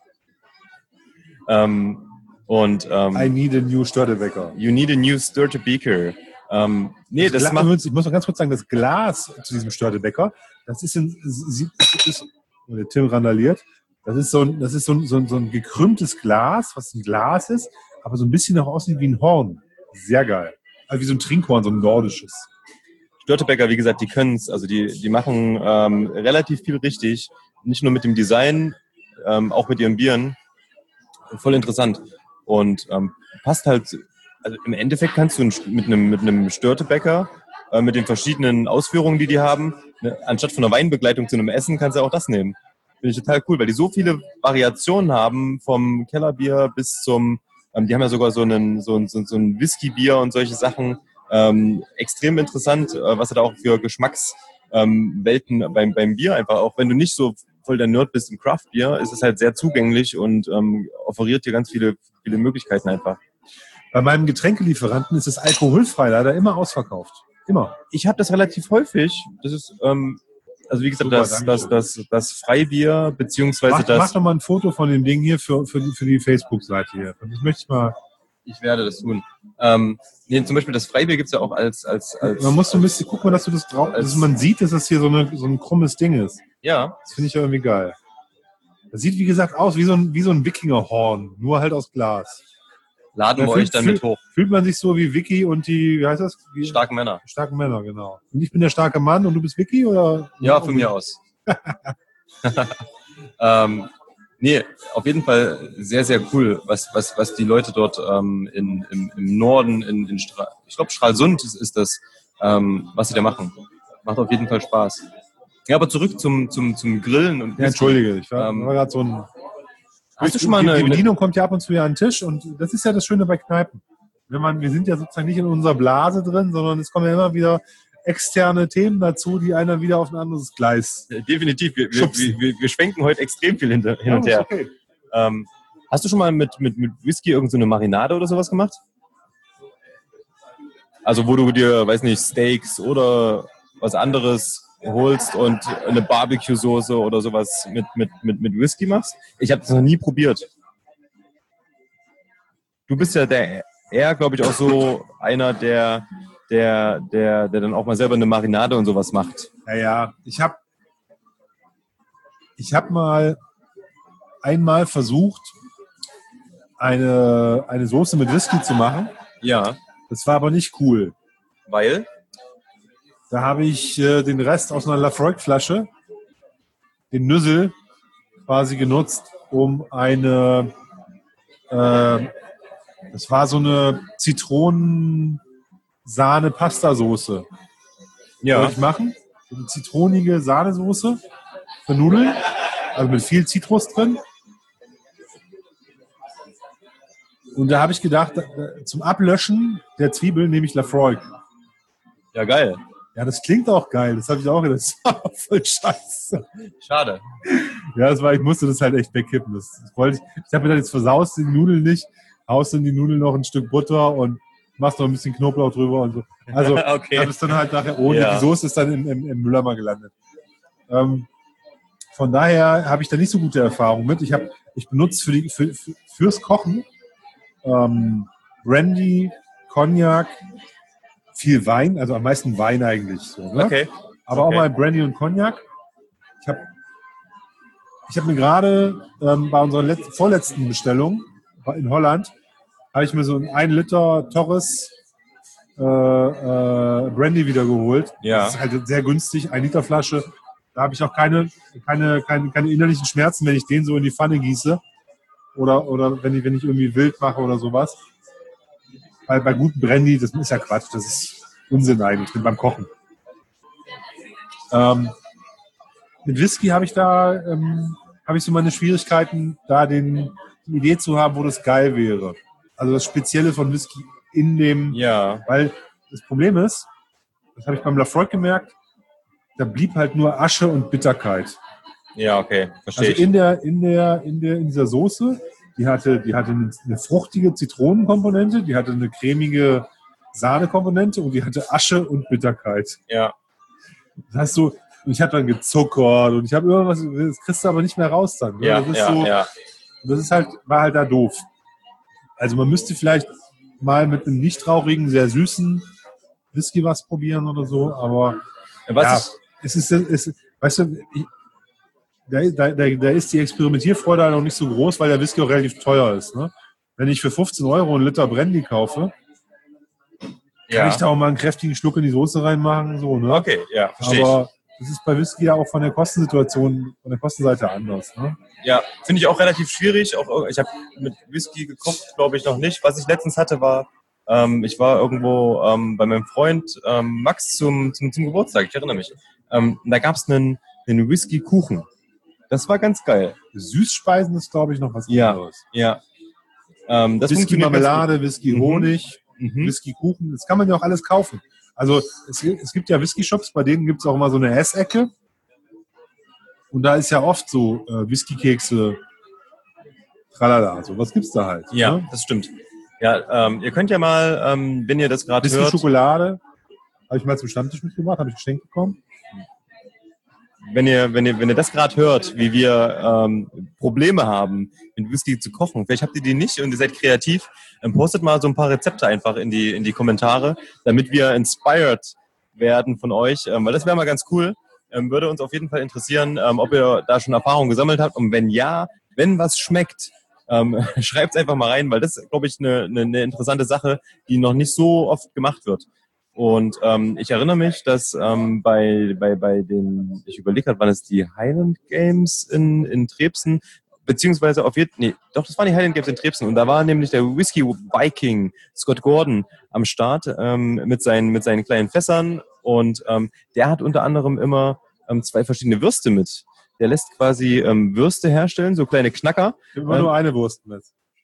I need a new Störtebecker. You need a new Störtebeker. Ich muss noch ganz kurz sagen, das Glas zu diesem Störtebecker, das ist der Tim randaliert. Das ist so ein gekrümmtes Glas, was ein Glas ist, aber so ein bisschen auch aussieht wie ein Horn. Sehr geil. Also wie so ein Trinkhorn, so ein nordisches. Störtebecker, wie gesagt, die können es, also die machen relativ viel richtig. Nicht nur mit dem Design, auch mit ihren Bieren. Voll interessant. Und passt halt, also im Endeffekt kannst du mit einem Störtebecker, mit den verschiedenen Ausführungen, die haben, ne, anstatt von einer Weinbegleitung zu einem Essen, kannst du auch das nehmen. Finde ich total cool, weil die so viele Variationen haben, vom Kellerbier bis zum, die haben ja sogar so ein Whisky-Bier und solche Sachen. Extrem interessant, was du da auch für Geschmackswelten beim Bier einfach, auch wenn du nicht so voll der Nerd bist im Craft-Bier, ist es halt sehr zugänglich und offeriert dir ganz viele Möglichkeiten einfach. Bei meinem Getränkelieferanten ist es alkoholfrei leider immer ausverkauft. Immer. Ich habe das relativ häufig. Das ist, also wie gesagt, Super, das Freibier, beziehungsweise Mach doch mal ein Foto von dem Ding hier für die Facebook-Seite hier. Das möchte ich mal. Ich werde das tun. Zum Beispiel das Freibier gibt's ja auch als man muss so ein bisschen gucken, dass du das drauf, dass man sieht, dass das hier so ein krummes Ding ist. Ja. Das finde ich ja irgendwie geil. Das sieht, wie gesagt, aus wie so ein Wikingerhorn, nur halt aus Glas. Laden wir euch dann mit hoch. Fühlt man sich so wie Vicky und die, wie heißt das? Starken Männer. Starken Männer, genau. Und ich bin der starke Mann und du bist Vicky, oder? Ja, von mir aus. Nee, auf jeden Fall sehr, sehr cool, was die Leute dort im Norden, ich glaube Stralsund ist das, was sie da machen. Macht auf jeden Fall Spaß. Ja, aber zurück zum Grillen und ja, entschuldige, ich war gerade so ein. Hast du schon mal die Bedienung kommt ja ab und zu an den Tisch und das ist ja das Schöne bei Kneipen. Wir sind ja sozusagen nicht in unserer Blase drin, sondern es kommen ja immer wieder externe Themen dazu, die einer wieder auf ein anderes Gleis. Definitiv. Wir schwenken heute extrem viel hin und her. Okay. Hast du schon mal mit Whisky irgend so eine Marinade oder sowas gemacht? Also wo du dir, weiß nicht, Steaks oder was anderes holst und eine Barbecue-Soße oder sowas mit Whisky machst? Ich habe das noch nie probiert. Du bist ja eher, glaube ich, auch so einer, der dann auch mal selber eine Marinade und sowas macht. Ja. Ich hab mal einmal versucht, eine Soße mit Whisky zu machen. Ja. Das war aber nicht cool. Weil? Da habe ich den Rest aus einer Lafroig-Flasche, den Nüssel, quasi genutzt, um das war so eine Zitronen-Sahne-Pasta-Soße. Ja. Wollte ich machen. So eine zitronige Sahnesoße für Nudeln, also mit viel Zitrus drin. Und da habe ich gedacht, zum Ablöschen der Zwiebeln nehme ich Lafroig. Ja, geil. Ja, das klingt auch geil. Das habe ich auch gedacht. Das war voll scheiße. Schade. Ja, ich musste das halt echt wegkippen. Ich habe mir dann jetzt versaust die Nudeln nicht, haust in die Nudeln noch ein Stück Butter und machst noch ein bisschen Knoblauch drüber und so. Also, okay. Ich habe es dann halt nachher ohne. Ja. Die Soße ist dann im Mülleimer gelandet. Von daher habe ich da nicht so gute Erfahrungen mit. Ich benutze fürs Kochen Brandy, Cognac, viel Wein, also am meisten Wein eigentlich. So, ne? Okay. Aber auch mal Brandy und Cognac. Ich hab mir gerade bei unserer vorletzten Bestellung in Holland habe ich mir so einen 1 Liter Torres Brandy wieder geholt. Ja. Das ist halt sehr günstig, 1 Liter Flasche. Da habe ich auch keine innerlichen Schmerzen, wenn ich den so in die Pfanne gieße. Oder wenn ich irgendwie wild mache oder sowas. Weil bei gutem Brandy, das ist ja Quatsch, das ist Unsinn eigentlich beim Kochen. Mit Whisky habe ich so meine Schwierigkeiten, da die Idee zu haben, wo das geil wäre. Also das Spezielle von Whisky in dem, weil das Problem ist, das habe ich beim Lafroig gemerkt, da blieb halt nur Asche und Bitterkeit. Ja, okay, verstehe also in dieser Soße, die hatte eine fruchtige Zitronenkomponente, die hatte eine cremige Sahnekomponente und die hatte Asche und Bitterkeit. Ja. Das heißt so, und ich habe dann gezuckert und ich habe irgendwas, das kriegst du aber nicht mehr raus dann. Ne? Ja, Das ist halt, war halt da doof. Also man müsste vielleicht mal mit einem nicht rauchigen, sehr süßen Whisky was probieren oder so, aber weißt du, da ist die Experimentierfreude halt noch nicht so groß, weil der Whisky auch relativ teuer ist. Ne? Wenn ich für 15 Euro einen Liter Brandy kaufe, kann ich da auch mal einen kräftigen Schluck in die Soße reinmachen. So, ne? Okay, ja, verstehe aber das ist bei Whisky ja auch von der Kostenseite anders. Ne? Ja, finde ich auch relativ schwierig. Auch, ich habe mit Whisky gekocht, glaube ich, noch nicht. Was ich letztens hatte, war, ich war irgendwo bei meinem Freund Max zum Geburtstag, ich erinnere mich. Da gab es einen Whisky-Kuchen. Das war ganz geil. Süßspeisen ist, glaube ich, noch was anderes. Ja. Das Whisky-Marmelade, Whisky-Honig, Whisky-Kuchen, das kann man ja auch alles kaufen. Also es gibt ja Whisky-Shops, bei denen gibt es auch immer so eine Essecke. Und da ist ja oft so Whisky-Kekse, tralala, so was gibt's da halt. Ja, ne? Das stimmt. Ja, ihr könnt ja mal, wenn ihr das gerade hört... Whisky-Schokolade habe ich mal zum Stammtisch mitgebracht, habe ich geschenkt bekommen. Wenn ihr das gerade hört, wie wir Probleme haben, mit Whisky zu kochen, vielleicht habt ihr die nicht und ihr seid kreativ, postet mal so ein paar Rezepte einfach in die Kommentare, damit wir inspired werden von euch, weil das wäre mal ganz cool. Würde uns auf jeden Fall interessieren, ob ihr da schon Erfahrungen gesammelt habt und wenn ja, wenn was schmeckt, schreibt es einfach mal rein, weil das ist, glaube ich, eine interessante Sache, die noch nicht so oft gemacht wird. Und ich erinnere mich, dass bei den, ich überlege gerade, waren es die Highland Games in Trebsen, beziehungsweise das waren die Highland Games in Trebsen und da war nämlich der Whisky Viking Scott Gordon am Start mit seinen kleinen Fässern und der hat unter anderem immer 2 verschiedene Würste mit. Der lässt quasi Würste herstellen, so kleine Knacker. Immer nur eine Wurst mit.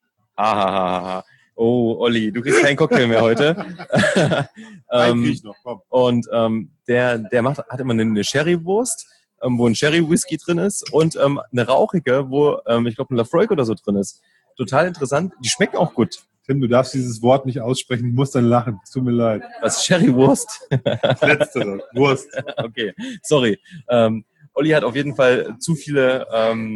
Oh, Olli, du kriegst keinen Cocktail mehr heute. Einen krieg ich noch, komm. Und der hat immer eine Sherry-Wurst, wo ein Sherry-Whisky drin ist und eine rauchige, wo ich glaube ein Lafroig oder so drin ist. Total interessant. Die schmecken auch gut. Tim, du darfst dieses Wort nicht aussprechen. Ich muss dann lachen. Es tut mir leid. Was, Sherry-Wurst? Letztere, Wurst. Okay, sorry. Olli hat auf jeden Fall zu viele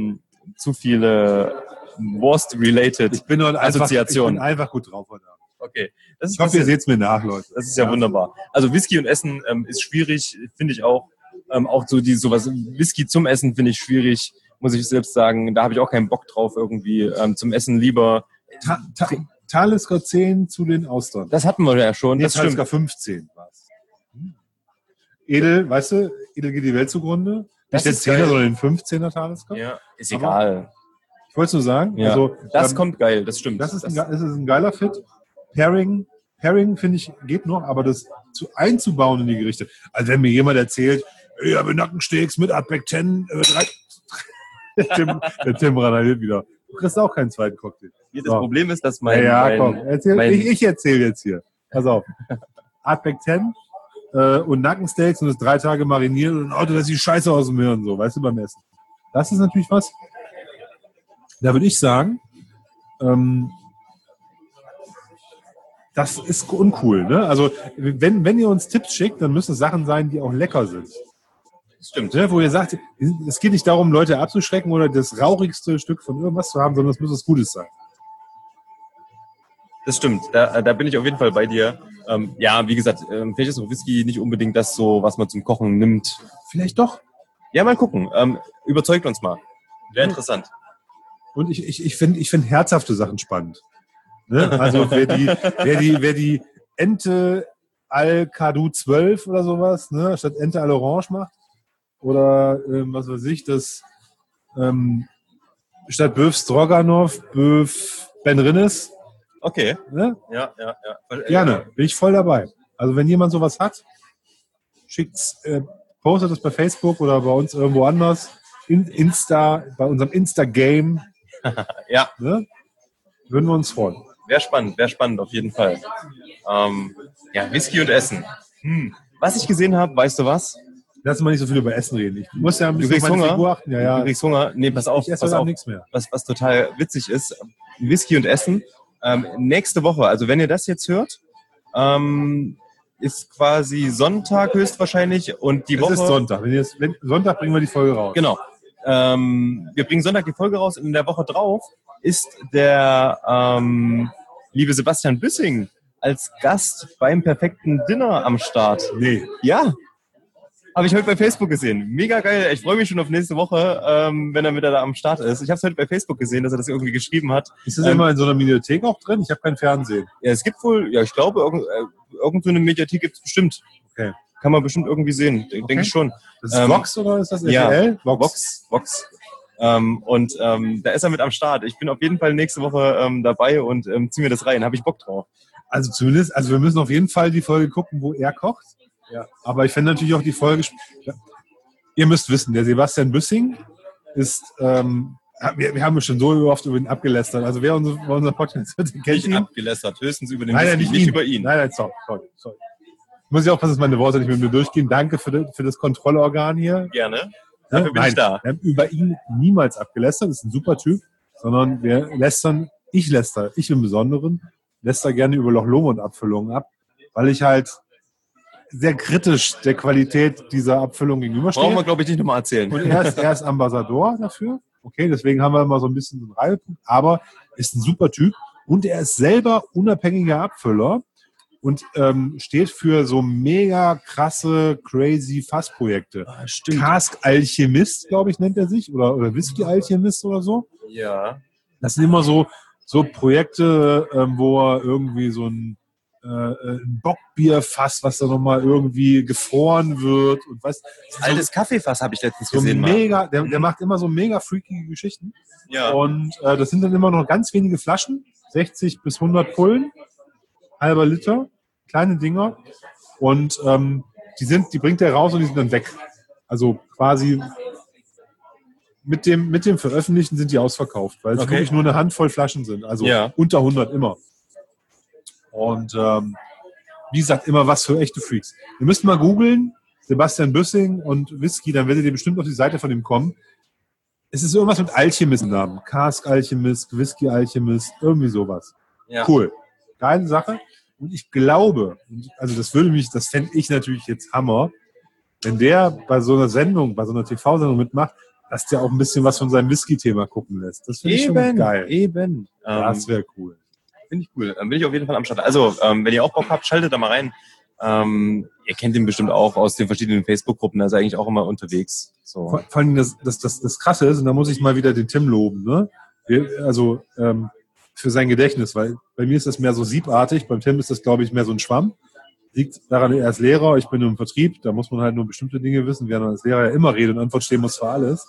Wurst-related Assoziationen. Ich bin einfach gut drauf heute Abend. Okay. Ich hoffe, ihr seht es mir nach, Leute. Das ist ja wunderbar. Also Whisky und Essen ist schwierig, finde ich auch. Auch so sowas Whisky zum Essen finde ich schwierig, muss ich selbst sagen. Da habe ich auch keinen Bock drauf irgendwie. Zum Essen lieber. Talisker 10 zu den Austern. Das hatten wir ja schon. Nee, das Talisker 15 war es. Edel, weißt du, Edel geht die Welt zugrunde. Das Nicht der 10er, sondern den 15er Talisker. Ja, ist egal. Ich wollte es nur sagen. Ja, also, das kommt geil, das stimmt. Das ist ein geiler Fit. Pairing, finde ich, geht noch, aber das einzubauen in die Gerichte. Also wenn mir jemand erzählt, ich habe Nackensteaks mit Outback 10, der Tim randaliert wieder. Du kriegst auch keinen zweiten Cocktail. Das Problem ist, dass komm, ich erzähle jetzt hier. Pass auf. Outback 10 und Nackensteaks und das 3 Tage mariniert und das sieht scheiße aus dem Hirn, so, weißt du, beim Essen. Das ist natürlich was. Da würde ich sagen, das ist uncool. Ne? Also wenn ihr uns Tipps schickt, dann müssen es Sachen sein, die auch lecker sind. Stimmt. Ne? Wo ihr sagt, es geht nicht darum, Leute abzuschrecken oder das rauchigste Stück von irgendwas zu haben, sondern es muss was Gutes sein. Das stimmt. Da bin ich auf jeden Fall bei dir. Ja, wie gesagt, vielleicht ist auch Whisky nicht unbedingt das so, was man zum Kochen nimmt. Vielleicht doch. Ja, mal gucken. Überzeugt uns mal. Wäre interessant. Und ich finde herzhafte Sachen spannend. Ne? Also wer die Ente al Kadu 12 oder sowas, ne, statt Ente al Orange macht, oder was weiß ich, das statt Böf Stroganov, Böf Ben Rinnes. Okay. Ne? Ja. Gerne, bin ich voll dabei. Also wenn jemand sowas hat, schickt's, postet es bei Facebook oder bei uns irgendwo anders. Insta, bei unserem Insta-Game. Ja. Ne? Würden wir uns freuen. Wäre spannend, auf jeden Fall. Ja, Whisky und Essen. Was ich gesehen habe, weißt du was? Lass mal nicht so viel über Essen reden. Ich muss ja ein Du bisschen kriegst auf meine Hunger? Figur achten. Ja. Du kriegst Hunger? Nee, pass auf. Ich esse heute nichts mehr. Was total witzig ist, Whisky und Essen. Nächste Woche, also wenn ihr das jetzt hört, ist quasi Sonntag höchstwahrscheinlich und die Woche... Es ist Sonntag. Sonntag bringen wir die Folge raus. Genau. Wir bringen Sonntag die Folge raus und in der Woche drauf ist der liebe Sebastian Büssing als Gast beim perfekten Dinner am Start. Nee. Ja, habe ich heute bei Facebook gesehen. Mega geil. Ich freue mich schon auf nächste Woche, wenn er wieder da am Start ist. Ich habe es heute bei Facebook gesehen, dass er das irgendwie geschrieben hat. Ist das immer in so einer Mediathek auch drin? Ich habe kein Fernsehen. Ja, es gibt wohl, ja, ich glaube, irgend so eine Mediathek gibt es bestimmt. Okay. Kann man bestimmt irgendwie sehen, denke ich schon. Das ist Vox oder ist das RTL? Ja, Vox. Da ist er mit am Start. Ich bin auf jeden Fall nächste Woche dabei und ziehe mir das rein. Habe ich Bock drauf. Also zumindest, wir müssen auf jeden Fall die Folge gucken, wo er kocht. Ja. Aber ich fände natürlich auch die Folge... Ja. Ihr müsst wissen, der Sebastian Büssing ist... wir haben schon so oft über ihn abgelästert. Also wer unser Podcast hört, kennt Nicht ihn. abgelästert, höchstens über den Nein, Whisky, nicht über ihn. Nein, sorry. Muss ich aufpassen, dass meine Worte nicht mit mir durchgehen. Danke für das Kontrollorgan hier. Gerne. Dafür bin ich da. Wir haben über ihn niemals abgelästert. Das ist ein super Typ. Sondern ich im Besonderen, läster gerne über Loch Lomond-Abfüllungen ab, weil ich halt sehr kritisch der Qualität dieser Abfüllung gegenüberstehe. Brauchen wir, glaube ich, nicht nochmal erzählen. Und er ist Ambassador dafür. Okay, deswegen haben wir immer so ein bisschen so einen Reibepunkt. Aber ist ein super Typ. Und er ist selber unabhängiger Abfüller und steht für so mega krasse, crazy Fassprojekte. Stimmt. Cask Alchemist, glaube ich, nennt er sich. Oder Whisky Alchemist oder so. Ja. Das sind immer so Projekte, wo er irgendwie so ein Bockbierfass, was da nochmal irgendwie gefroren wird und was. Altes Kaffeefass habe ich letztens So gesehen. mega, der macht immer so mega freakige Geschichten. Ja. Und das sind dann immer noch ganz wenige Flaschen, 60 bis 100 Pullen, halber Liter, kleine Dinger. Und die bringt er raus und die sind dann weg. Also quasi mit dem Veröffentlichen sind die ausverkauft, weil es wirklich nur eine Handvoll Flaschen sind. Also unter 100 immer. Und wie gesagt, immer was für echte Freaks. Ihr müsst mal googeln, Sebastian Büssing und Whisky, dann werdet ihr bestimmt auf die Seite von ihm kommen. Es ist irgendwas mit Alchemist-Namen. Cask Alchemist, Whisky Alchemist, irgendwie sowas. Ja. Cool. Geile Sache. Und ich glaube, also das fände ich natürlich jetzt Hammer, wenn der bei so einer Sendung, bei so einer TV-Sendung mitmacht, dass der auch ein bisschen was von seinem Whisky-Thema gucken lässt. Das finde ich schon geil. Eben. Das wäre cool. Finde ich cool. Dann bin ich auf jeden Fall am Start. Also, wenn ihr auch Bock habt, schaltet da mal rein. Ihr kennt ihn bestimmt auch aus den verschiedenen Facebook-Gruppen. Da ist er eigentlich auch immer unterwegs. So. Vor allem das Krasse ist, und da muss ich mal wieder den Tim loben, ne? Für sein Gedächtnis, weil bei mir ist das mehr so siebartig, beim Tim ist das, glaube ich, mehr so ein Schwamm. Liegt daran, er ist Lehrer, ich bin im Vertrieb, da muss man halt nur bestimmte Dinge wissen, während man als Lehrer ja immer Rede und Antwort stehen muss für alles.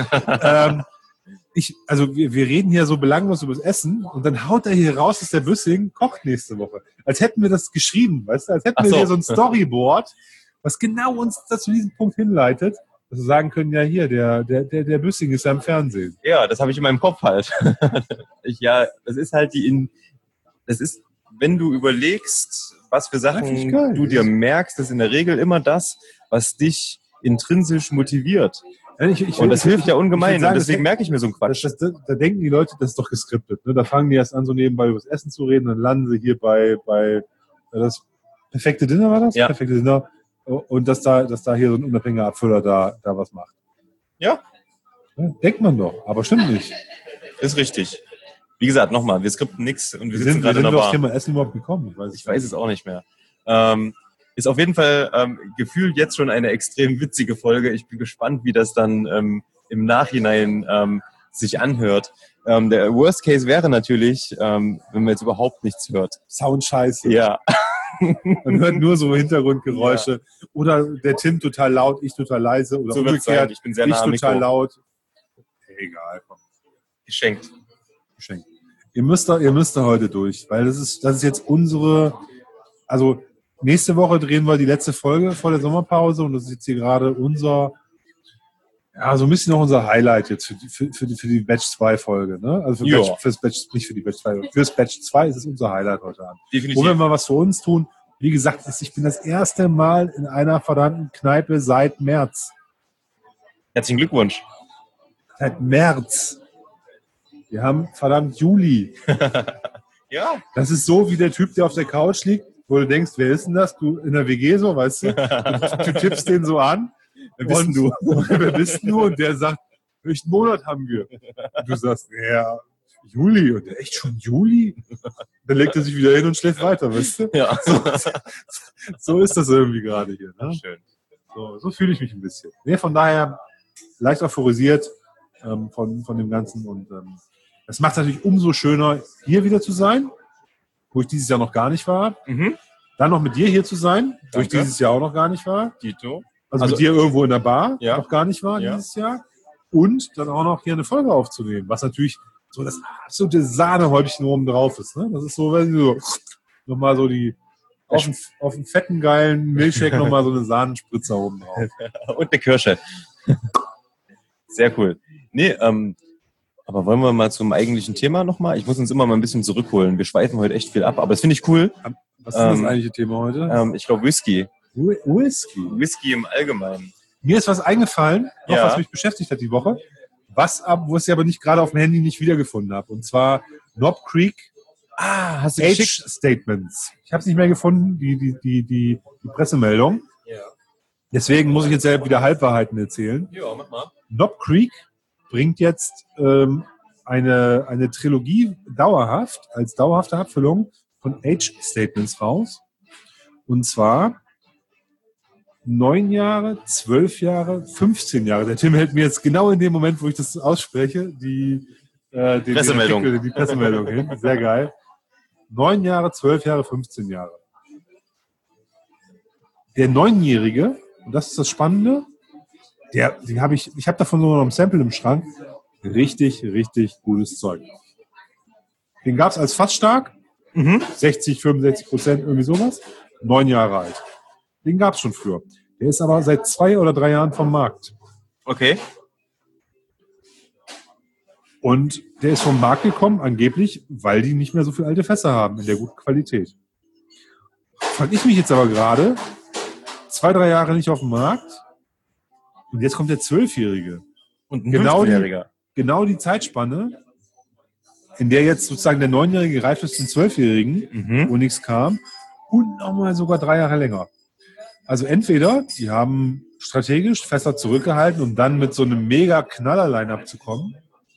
Wir reden hier so belanglos über das Essen und dann haut er hier raus, dass der Büssing kocht nächste Woche. Als hätten wir das geschrieben, weißt du? Als hätten wir hier so ein Storyboard, was genau uns zu diesem Punkt hinleitet, dass wir sagen können, ja hier, der Büssing ist ja im Fernsehen. Ja, das habe ich in meinem Kopf halt. Das ist halt wenn du überlegst, was für Sachen du dir merkst, ist in der Regel immer das, was dich intrinsisch motiviert. Und das hilft ja ungemein. Und deswegen merke ich mir so einen Quatsch. Da denken die Leute, das ist doch geskriptet. Ne? Da fangen die erst an, so nebenbei über das Essen zu reden, dann landen sie hier bei das perfekte Dinner, war das? Ja. Perfekte Dinner. Und dass da hier so ein unabhängiger Abfüller da was macht. Ja. Denkt man doch, aber stimmt nicht. Ist richtig. Wie gesagt, nochmal, wir skripten nichts und wir sitzen gerade in der Bar. Wie sind wir aufs Thema Essen überhaupt gekommen? Ich weiß es auch nicht mehr. Ist auf jeden Fall gefühlt jetzt schon eine extrem witzige Folge. Ich bin gespannt, wie das dann im Nachhinein sich anhört. Der Worst Case wäre natürlich, wenn man jetzt überhaupt nichts hört. Soundscheiße. Ja. Man hört nur so Hintergrundgeräusche. Ja. Oder der Tim total laut, ich total leise. Oder so umgekehrt, ich bin sehr nah am Mikro. Total laut. Egal. Geschenkt. Ihr müsst da heute durch, weil das ist jetzt unsere, also nächste Woche drehen wir die letzte Folge vor der Sommerpause und das ist jetzt hier gerade unser, ja, so ein bisschen noch unser Highlight jetzt für die Batch 2 Folge, ne? Also nicht für die Batch 2, fürs Batch 2 ist es unser Highlight heute Abend. Definitiv. Wo wir mal was für uns tun. Wie gesagt, ich bin das erste Mal in einer verdammten Kneipe seit März. Herzlichen Glückwunsch. Seit März. Wir haben verdammt Juli. Ja. Das ist so wie der Typ, der auf der Couch liegt, wo du denkst, wer ist denn das? Du in der WG so, weißt du? Du tippst den so an. Wer bist denn du? Wer bist du? Und der sagt, welchen Monat haben wir? Und du sagst, ja, Juli. Und der, echt schon Juli? Dann legt er sich wieder hin und schläft weiter, weißt du? Ja. So ist das irgendwie gerade hier. Ne? Schön. So fühle ich mich ein bisschen. Nee, von daher leicht euphorisiert von dem Ganzen. Und es macht es natürlich umso schöner, hier wieder zu sein, wo ich dieses Jahr noch gar nicht war. Mhm. Dann noch mit dir hier zu sein, wo ich Danke. dieses Jahr auch noch gar nicht war. Dito. Also mit dir irgendwo in der Bar Ja. noch gar nicht war Ja. dieses Jahr. Und dann auch noch hier eine Folge aufzunehmen, was natürlich so das absolute Sahnehäubchen oben drauf ist. Ne? Das ist so, wenn du so nochmal so die auf den fetten, geilen Milchshake nochmal so eine Sahnenspritzer oben drauf. Und eine Kirsche. Sehr cool. Nee, aber wollen wir mal zum eigentlichen Thema nochmal? Ich muss uns immer mal ein bisschen zurückholen. Wir schweifen heute echt viel ab, aber das finde ich cool. Was ist das eigentliche Thema heute? Ich glaube Whisky. Whisky. Whisky im Allgemeinen. Mir ist was eingefallen, noch Ja. was mich beschäftigt hat die Woche, wo ich es aber nicht gerade auf dem Handy nicht wiedergefunden habe. Und zwar Knob Creek Hast du Age geschickt? Statements. Ich habe es nicht mehr gefunden, die Pressemeldung. Ja. Deswegen muss ich jetzt ja wieder Halbwahrheiten erzählen. Ja, mach mal. Knob Creek bringt jetzt eine Trilogie als dauerhafte Abfüllung von Age Statements raus. Und zwar 9 Jahre, 12 Jahre, 15 Jahre. Der Tim hält mir jetzt genau in dem Moment, wo ich das ausspreche, die Pressemeldung hin. Sehr geil. 9 Jahre, 12 Jahre, 15 Jahre. Der 9-Jährige, und das ist das Spannende, ich habe davon nur noch ein Sample im Schrank, richtig, richtig gutes Zeug. Den gab es als fast stark, 60, 65%, irgendwie sowas, 9 Jahre alt. Den gab es schon früher. Der ist aber seit 2 oder 3 Jahren vom Markt. Okay. Und der ist vom Markt gekommen, angeblich, weil die nicht mehr so viele alte Fässer haben in der guten Qualität. Fand ich mich jetzt aber gerade 2, 3 Jahre nicht auf dem Markt und jetzt kommt der 12-Jährige. Und ein Genau 15-Jähriger. Genau die Zeitspanne, in der jetzt sozusagen der 9-Jährige gereift ist zum 12-Jährigen, wo nichts kam, und nochmal sogar 3 Jahre länger. Also entweder die haben strategisch Fässer zurückgehalten, um dann mit so einem mega Knaller-Line-Up zu kommen,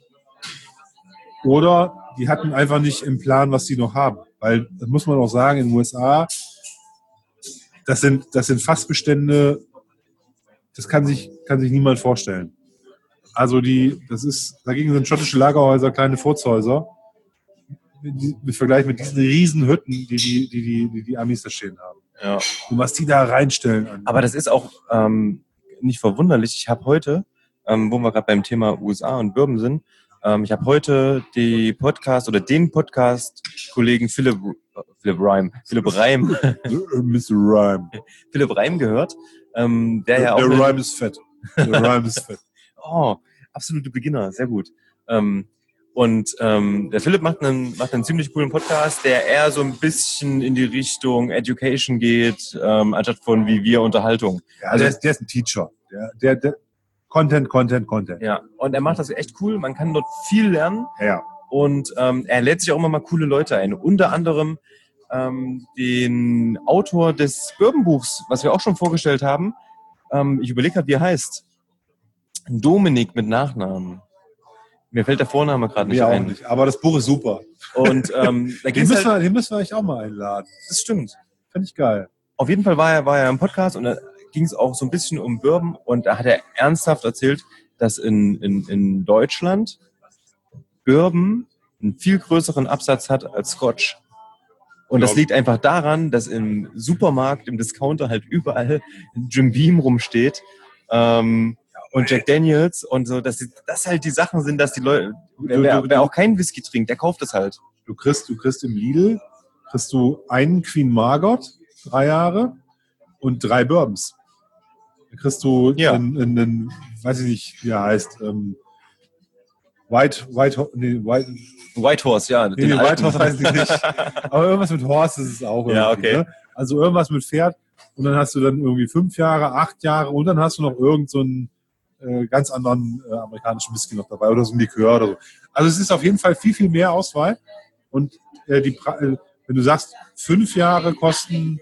oder die hatten einfach nicht im Plan, was sie noch haben. Weil, das muss man auch sagen, in den USA, das sind Fassbestände, das kann sich niemand vorstellen. Also dagegen sind schottische Lagerhäuser kleine Furzhäuser, im Vergleich mit diesen riesen Hütten, die Amis da stehen haben. Ja. Und was die da reinstellen. Aber das ist auch nicht verwunderlich. Ich habe heute, wo wir gerade beim Thema USA und Bourbon sind, ich habe heute den Podcast-Kollegen Philipp Reim Mr. Rhyme. Philipp Reim gehört, der Rhyme ist fett. Der Rhyme ist fett. Oh, absolute Beginner, sehr gut. Der Philipp macht einen ziemlich coolen Podcast, der eher so ein bisschen in die Richtung Education geht, anstatt von wie wir Unterhaltung. Ja, also der ist ein Teacher. Der Content. Ja, und er macht das echt cool. Man kann dort viel lernen. Ja. Und er lädt sich auch immer mal coole Leute ein. Unter anderem den Autor des Bourbon-Buchs, was wir auch schon vorgestellt haben. Ich überlege gerade, wie er heißt. Dominik mit Nachnamen. Mir fällt der Vorname gerade nicht ein. Nicht, aber das Buch ist super. Und da den müssen wir eigentlich auch mal einladen. Das stimmt. Finde ich geil. Auf jeden Fall war er im Podcast und da ging es auch so ein bisschen um Bourbon und da hat er ernsthaft erzählt, dass in Deutschland Bourbon einen viel größeren Absatz hat als Scotch. Und das liegt einfach daran, dass im Supermarkt, im Discounter halt überall Jim Beam rumsteht und Jack Daniels und so, dass das halt die Sachen sind, dass die Leute, wer auch keinen Whisky trinkt, der kauft es halt. Du kriegst im Lidl einen Queen Margot, 3 Jahre und 3 Bourbons. Da kriegst du einen, weiß ich nicht, wie er heißt, White Horse, ja. Nee, White Horse weiß ich nicht. Aber irgendwas mit Horse ist es auch. Ja, okay. Ne? Also irgendwas mit Pferd. Und dann hast du dann irgendwie 5 Jahre, 8 Jahre und dann hast du noch irgend so einen ganz anderen amerikanischen Whisky noch dabei oder so ein Likör oder so. Also es ist auf jeden Fall viel, viel mehr Auswahl. Und wenn du sagst, 5 Jahre kosten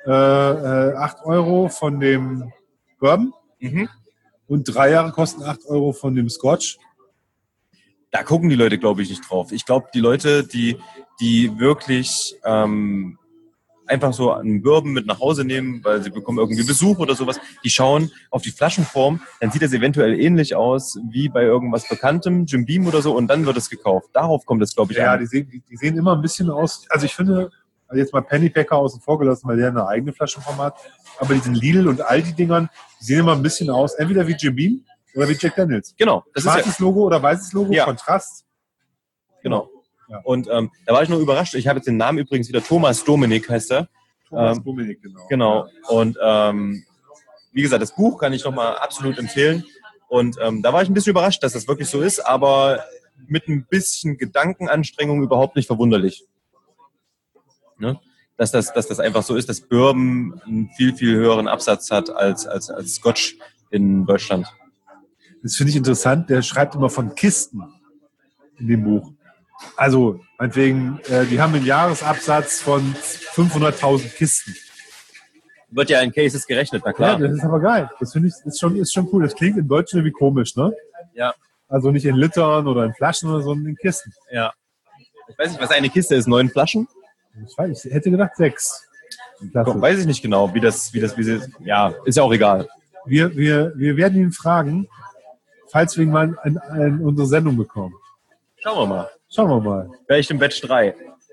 8 Euro von dem Bourbon und 3 Jahre kosten 8 Euro von dem Scotch. Da gucken die Leute, glaube ich, nicht drauf. Ich glaube, die Leute, die wirklich einfach so einen Bourbon mit nach Hause nehmen, weil sie bekommen irgendwie Besuch oder sowas, die schauen auf die Flaschenform, dann sieht das eventuell ähnlich aus wie bei irgendwas Bekanntem, Jim Beam oder so, und dann wird es gekauft. Darauf kommt es, glaube ich, an. Ja, die sehen immer ein bisschen aus, also ich finde, jetzt mal Pennypacker außen vor gelassen, weil der eine eigene Flaschenform hat, aber diesen Lidl und Aldi-Dingern, die sehen immer ein bisschen aus, entweder wie Jim Beam oder wie Jack Daniels. Genau. Das schwarzes Logo oder weißes Logo, Kontrast. Genau. Ja. Und da war ich nur überrascht. Ich habe jetzt den Namen übrigens wieder. Thomas Dominik heißt er. Thomas Dominik, genau. Genau. Und wie gesagt, das Buch kann ich nochmal absolut empfehlen. Und da war ich ein bisschen überrascht, dass das wirklich so ist, aber mit ein bisschen Gedankenanstrengung überhaupt nicht verwunderlich. Ne? Dass das einfach so ist, dass Bourbon einen viel, viel höheren Absatz hat als Scotch in Deutschland. Das finde ich interessant. Der schreibt immer von Kisten in dem Buch. Also, meinetwegen, die haben einen Jahresabsatz von 500.000 Kisten. Wird ja in Cases gerechnet, na klar. Ja, das ist aber geil. Das finde ich, ist schon cool. Das klingt in Deutsch irgendwie komisch, ne? Ja. Also nicht in Litern oder in Flaschen oder so, sondern in Kisten. Ja. Ich weiß nicht, was eine Kiste ist. 9 Flaschen? Ich hätte gedacht 6. Weiß ich nicht genau, wie sie, ja, ist ja auch egal. Wir werden ihn fragen, falls wir ihn mal in unsere Sendung bekommen. Schauen wir mal. Vielleicht im Batch 3.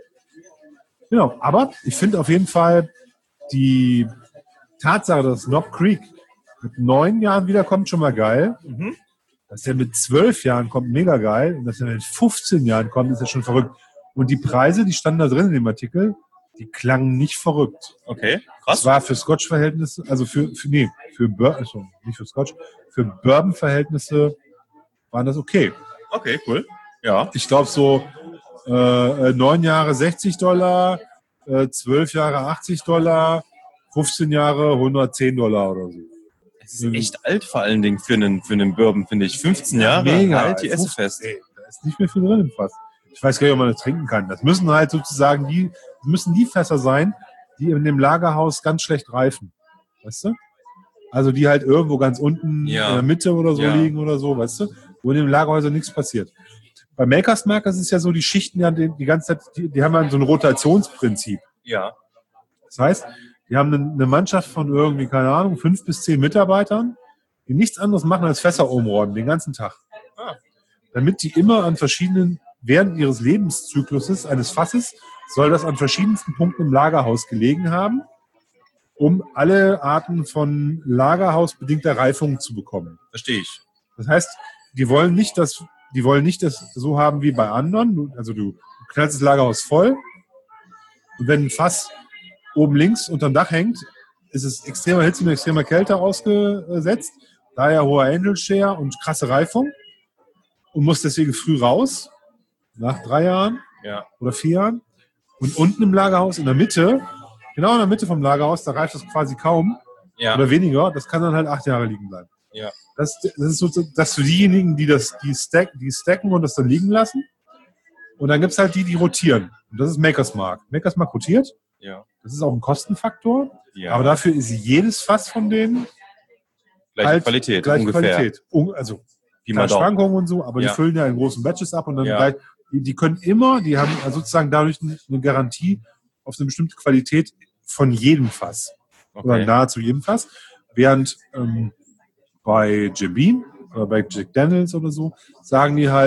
Genau, aber ich finde auf jeden Fall die Tatsache, dass Knob Creek mit 9 Jahren wiederkommt, schon mal geil. Mhm. Dass er mit 12 Jahren kommt, mega geil. Und dass er mit 15 Jahren kommt, ist ja schon verrückt. Und die Preise, die standen da drin in dem Artikel, die klangen nicht verrückt. Okay, krass. Das war für Scotch-Verhältnisse, also nicht für Scotch, für Bourbon-Verhältnisse waren das okay. Okay, cool. Ja. Ich glaube so 9 Jahre $60, 12 Jahre $80, 15 Jahre $110 oder so. Das ist echt alt vor allen Dingen für einen Bourbon, finde ich. 15 Jahre mega alt, die esse fest. Ey, da ist nicht mehr viel drin im Fass. Ich weiß gar nicht, ob man das trinken kann. Das müssen halt sozusagen die Fässer sein, die in dem Lagerhaus ganz schlecht reifen. Weißt du? Also die halt irgendwo ganz unten in der Mitte oder so liegen oder so, weißt du? Wo in dem Lagerhäuser nichts passiert. Bei Makers Mark ist es ja so, die Schichten ja die ganze Zeit, die haben ja so ein Rotationsprinzip. Ja. Das heißt, die haben eine Mannschaft von irgendwie, keine Ahnung, 5 bis 10 Mitarbeitern, die nichts anderes machen als Fässer umräumen, den ganzen Tag. Damit die immer während ihres Lebenszykluses eines Fasses, soll das an verschiedensten Punkten im Lagerhaus gelegen haben, um alle Arten von lagerhausbedingter Reifung zu bekommen. Verstehe ich. Das heißt, die wollen nicht das so haben wie bei anderen. Also du knallst das Lagerhaus voll und wenn ein Fass oben links unterm Dach hängt, ist es extremer Hitze und extremer Kälte ausgesetzt, daher hoher Angel Share und krasse Reifung und muss deswegen früh raus, nach 3 Jahren oder 4 Jahren. Und unten im Lagerhaus, genau in der Mitte vom Lagerhaus, da reift das quasi kaum oder weniger, das kann dann halt 8 Jahre liegen bleiben. Ja. Das ist so, dass für diejenigen, die stacken und das dann liegen lassen. Und dann gibt es halt die rotieren. Und das ist Makers Mark. Makers Mark rotiert. Ja. Das ist auch ein Kostenfaktor. Ja. Aber dafür ist jedes Fass von denen gleiche Qualität. Also Schwankungen und so, aber die füllen ja in großen Batches ab und dann die können immer, die haben also sozusagen dadurch eine Garantie auf eine bestimmte Qualität von jedem Fass. Okay. Oder nahezu jedem Fass. Während bei Jim Beam oder bei Jack Daniels oder so, sagen die halt,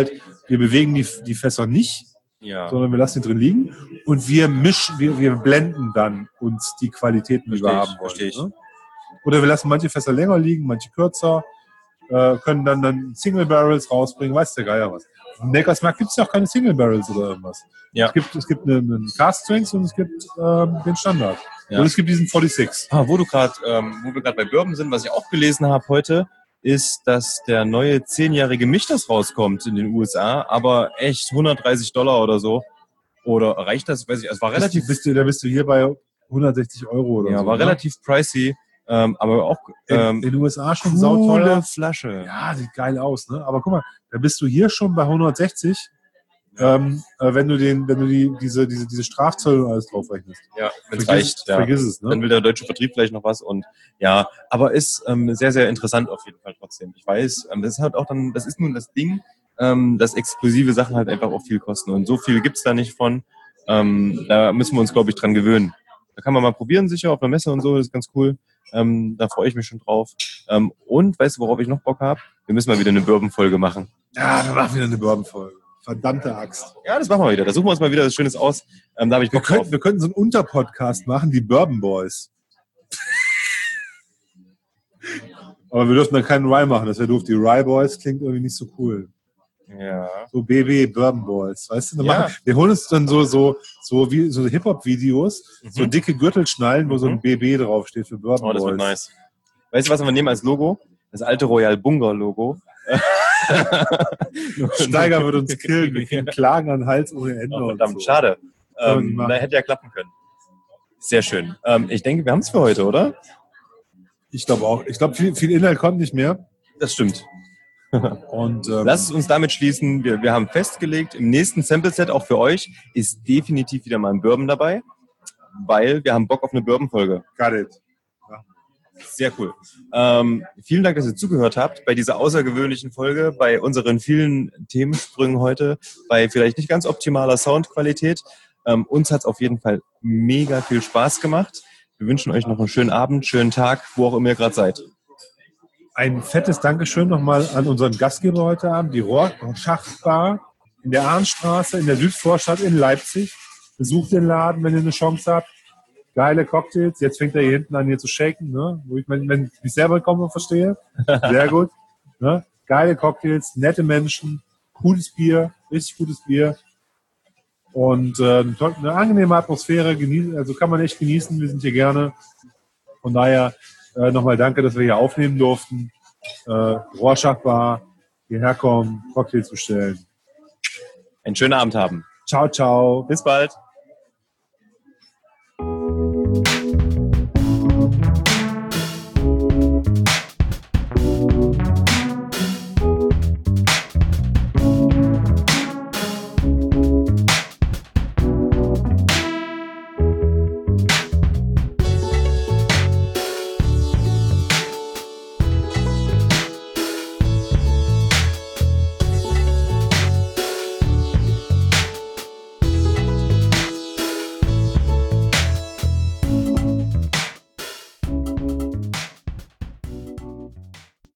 Wir bewegen die Fässer nicht, sondern wir lassen die drin liegen und wir blenden dann uns die Qualitäten, die wir haben wollen. Verstehe ich. Ne? Oder wir lassen manche Fässer länger liegen, manche kürzer, können dann Single Barrels rausbringen, weiß der Geier was. Im Neckarsmarkt gibt es ja auch keine Single Barrels oder irgendwas. Ja. Es gibt einen Cast Strength und es gibt den Standard. Ja. Und es gibt diesen 46. Wo wir gerade bei Bourbon sind, was ich auch gelesen habe heute, ist, dass der neue 10-jährige Michtas rauskommt in den USA, aber echt $130 oder so. Oder reicht das? Weiß ich, es war relativ... Bist du hier bei 160 Euro oder so. Ja, war relativ pricey, aber auch in den USA schon coole sauteuer. Flasche. Ja, sieht geil aus, ne? Aber guck mal, da bist du hier schon bei 160, wenn du diese Strafzölle und alles drauf rechnest. Ja, wenn es reicht. Vergiss es, ne? Dann will der deutsche Vertrieb vielleicht noch was und ja, aber ist sehr, sehr interessant auf jeden Fall trotzdem. Ich weiß, das ist halt auch dann, das ist nun das Ding, dass exklusive Sachen halt einfach auch viel kosten und so viel gibt's da nicht von. Da müssen wir uns, glaube ich, dran gewöhnen. Da kann man mal probieren, sicher auf einer Messe und so, das ist ganz cool. Da freue ich mich schon drauf. Und weißt du, worauf ich noch Bock habe? Wir müssen mal wieder eine Bourbon-Folge machen. Ja, wir machen wieder eine Bourbon-Folge. Verdammte Axt. Ja, das machen wir wieder. Da suchen wir uns mal wieder was Schönes aus. Da habe ich Bock drauf. Wir könnten so einen Unterpodcast machen, die Bourbon Boys. Aber wir dürfen dann keinen Rye machen, das wäre doof. Die Rye Boys klingt irgendwie nicht so cool. Ja. So BB Bourbon Boys, weißt du? Ja. Wir holen uns dann so Hip-Hop-Videos, so dicke Gürtelschnallen, wo so ein BB draufsteht für Bourbon Boys. Das wird nice. Weißt du, was wir nehmen als Logo? Das alte Royal Bunga Logo. Steiger wird uns killen, wir kriegen Klagen an den Hals ohne Ende. Oh, verdammt, schade. Da hätte ja klappen können. Sehr schön. Ich denke, wir haben es für heute, oder? Ich glaube auch. Ich glaube, viel Inhalt kommt nicht mehr. Das stimmt. Und lasst es uns damit schließen. Wir haben festgelegt, im nächsten Sample-Set auch für euch ist definitiv wieder mal ein Bourbon dabei, weil wir haben Bock auf eine Bourbon-Folge. Got it. Sehr cool. Vielen Dank, dass ihr zugehört habt bei dieser außergewöhnlichen Folge, bei unseren vielen Themensprüngen heute, bei vielleicht nicht ganz optimaler Soundqualität. Uns hat es auf jeden Fall mega viel Spaß gemacht. Wir wünschen euch noch einen schönen Abend, schönen Tag, wo auch immer ihr gerade seid. Ein fettes Dankeschön nochmal an unseren Gastgeber heute Abend, die Rorschach-Bar in der Arnstraße in der Südvorstadt in Leipzig. Besucht den Laden, wenn ihr eine Chance habt. Geile Cocktails. Jetzt fängt er hier hinten an, hier zu shaken, ne? Wo ich, wenn ich mich selber kaum noch verstehe. Sehr gut. Ne? Geile Cocktails, nette Menschen, cooles Bier, richtig gutes Bier. Und eine angenehme Atmosphäre, also kann man echt genießen. Wir sind hier gerne. Von daher nochmal danke, dass wir hier aufnehmen durften. Rorschach-Bar, hierher kommen, Cocktails bestellen. Einen schönen Abend haben. Ciao, ciao. Bis bald.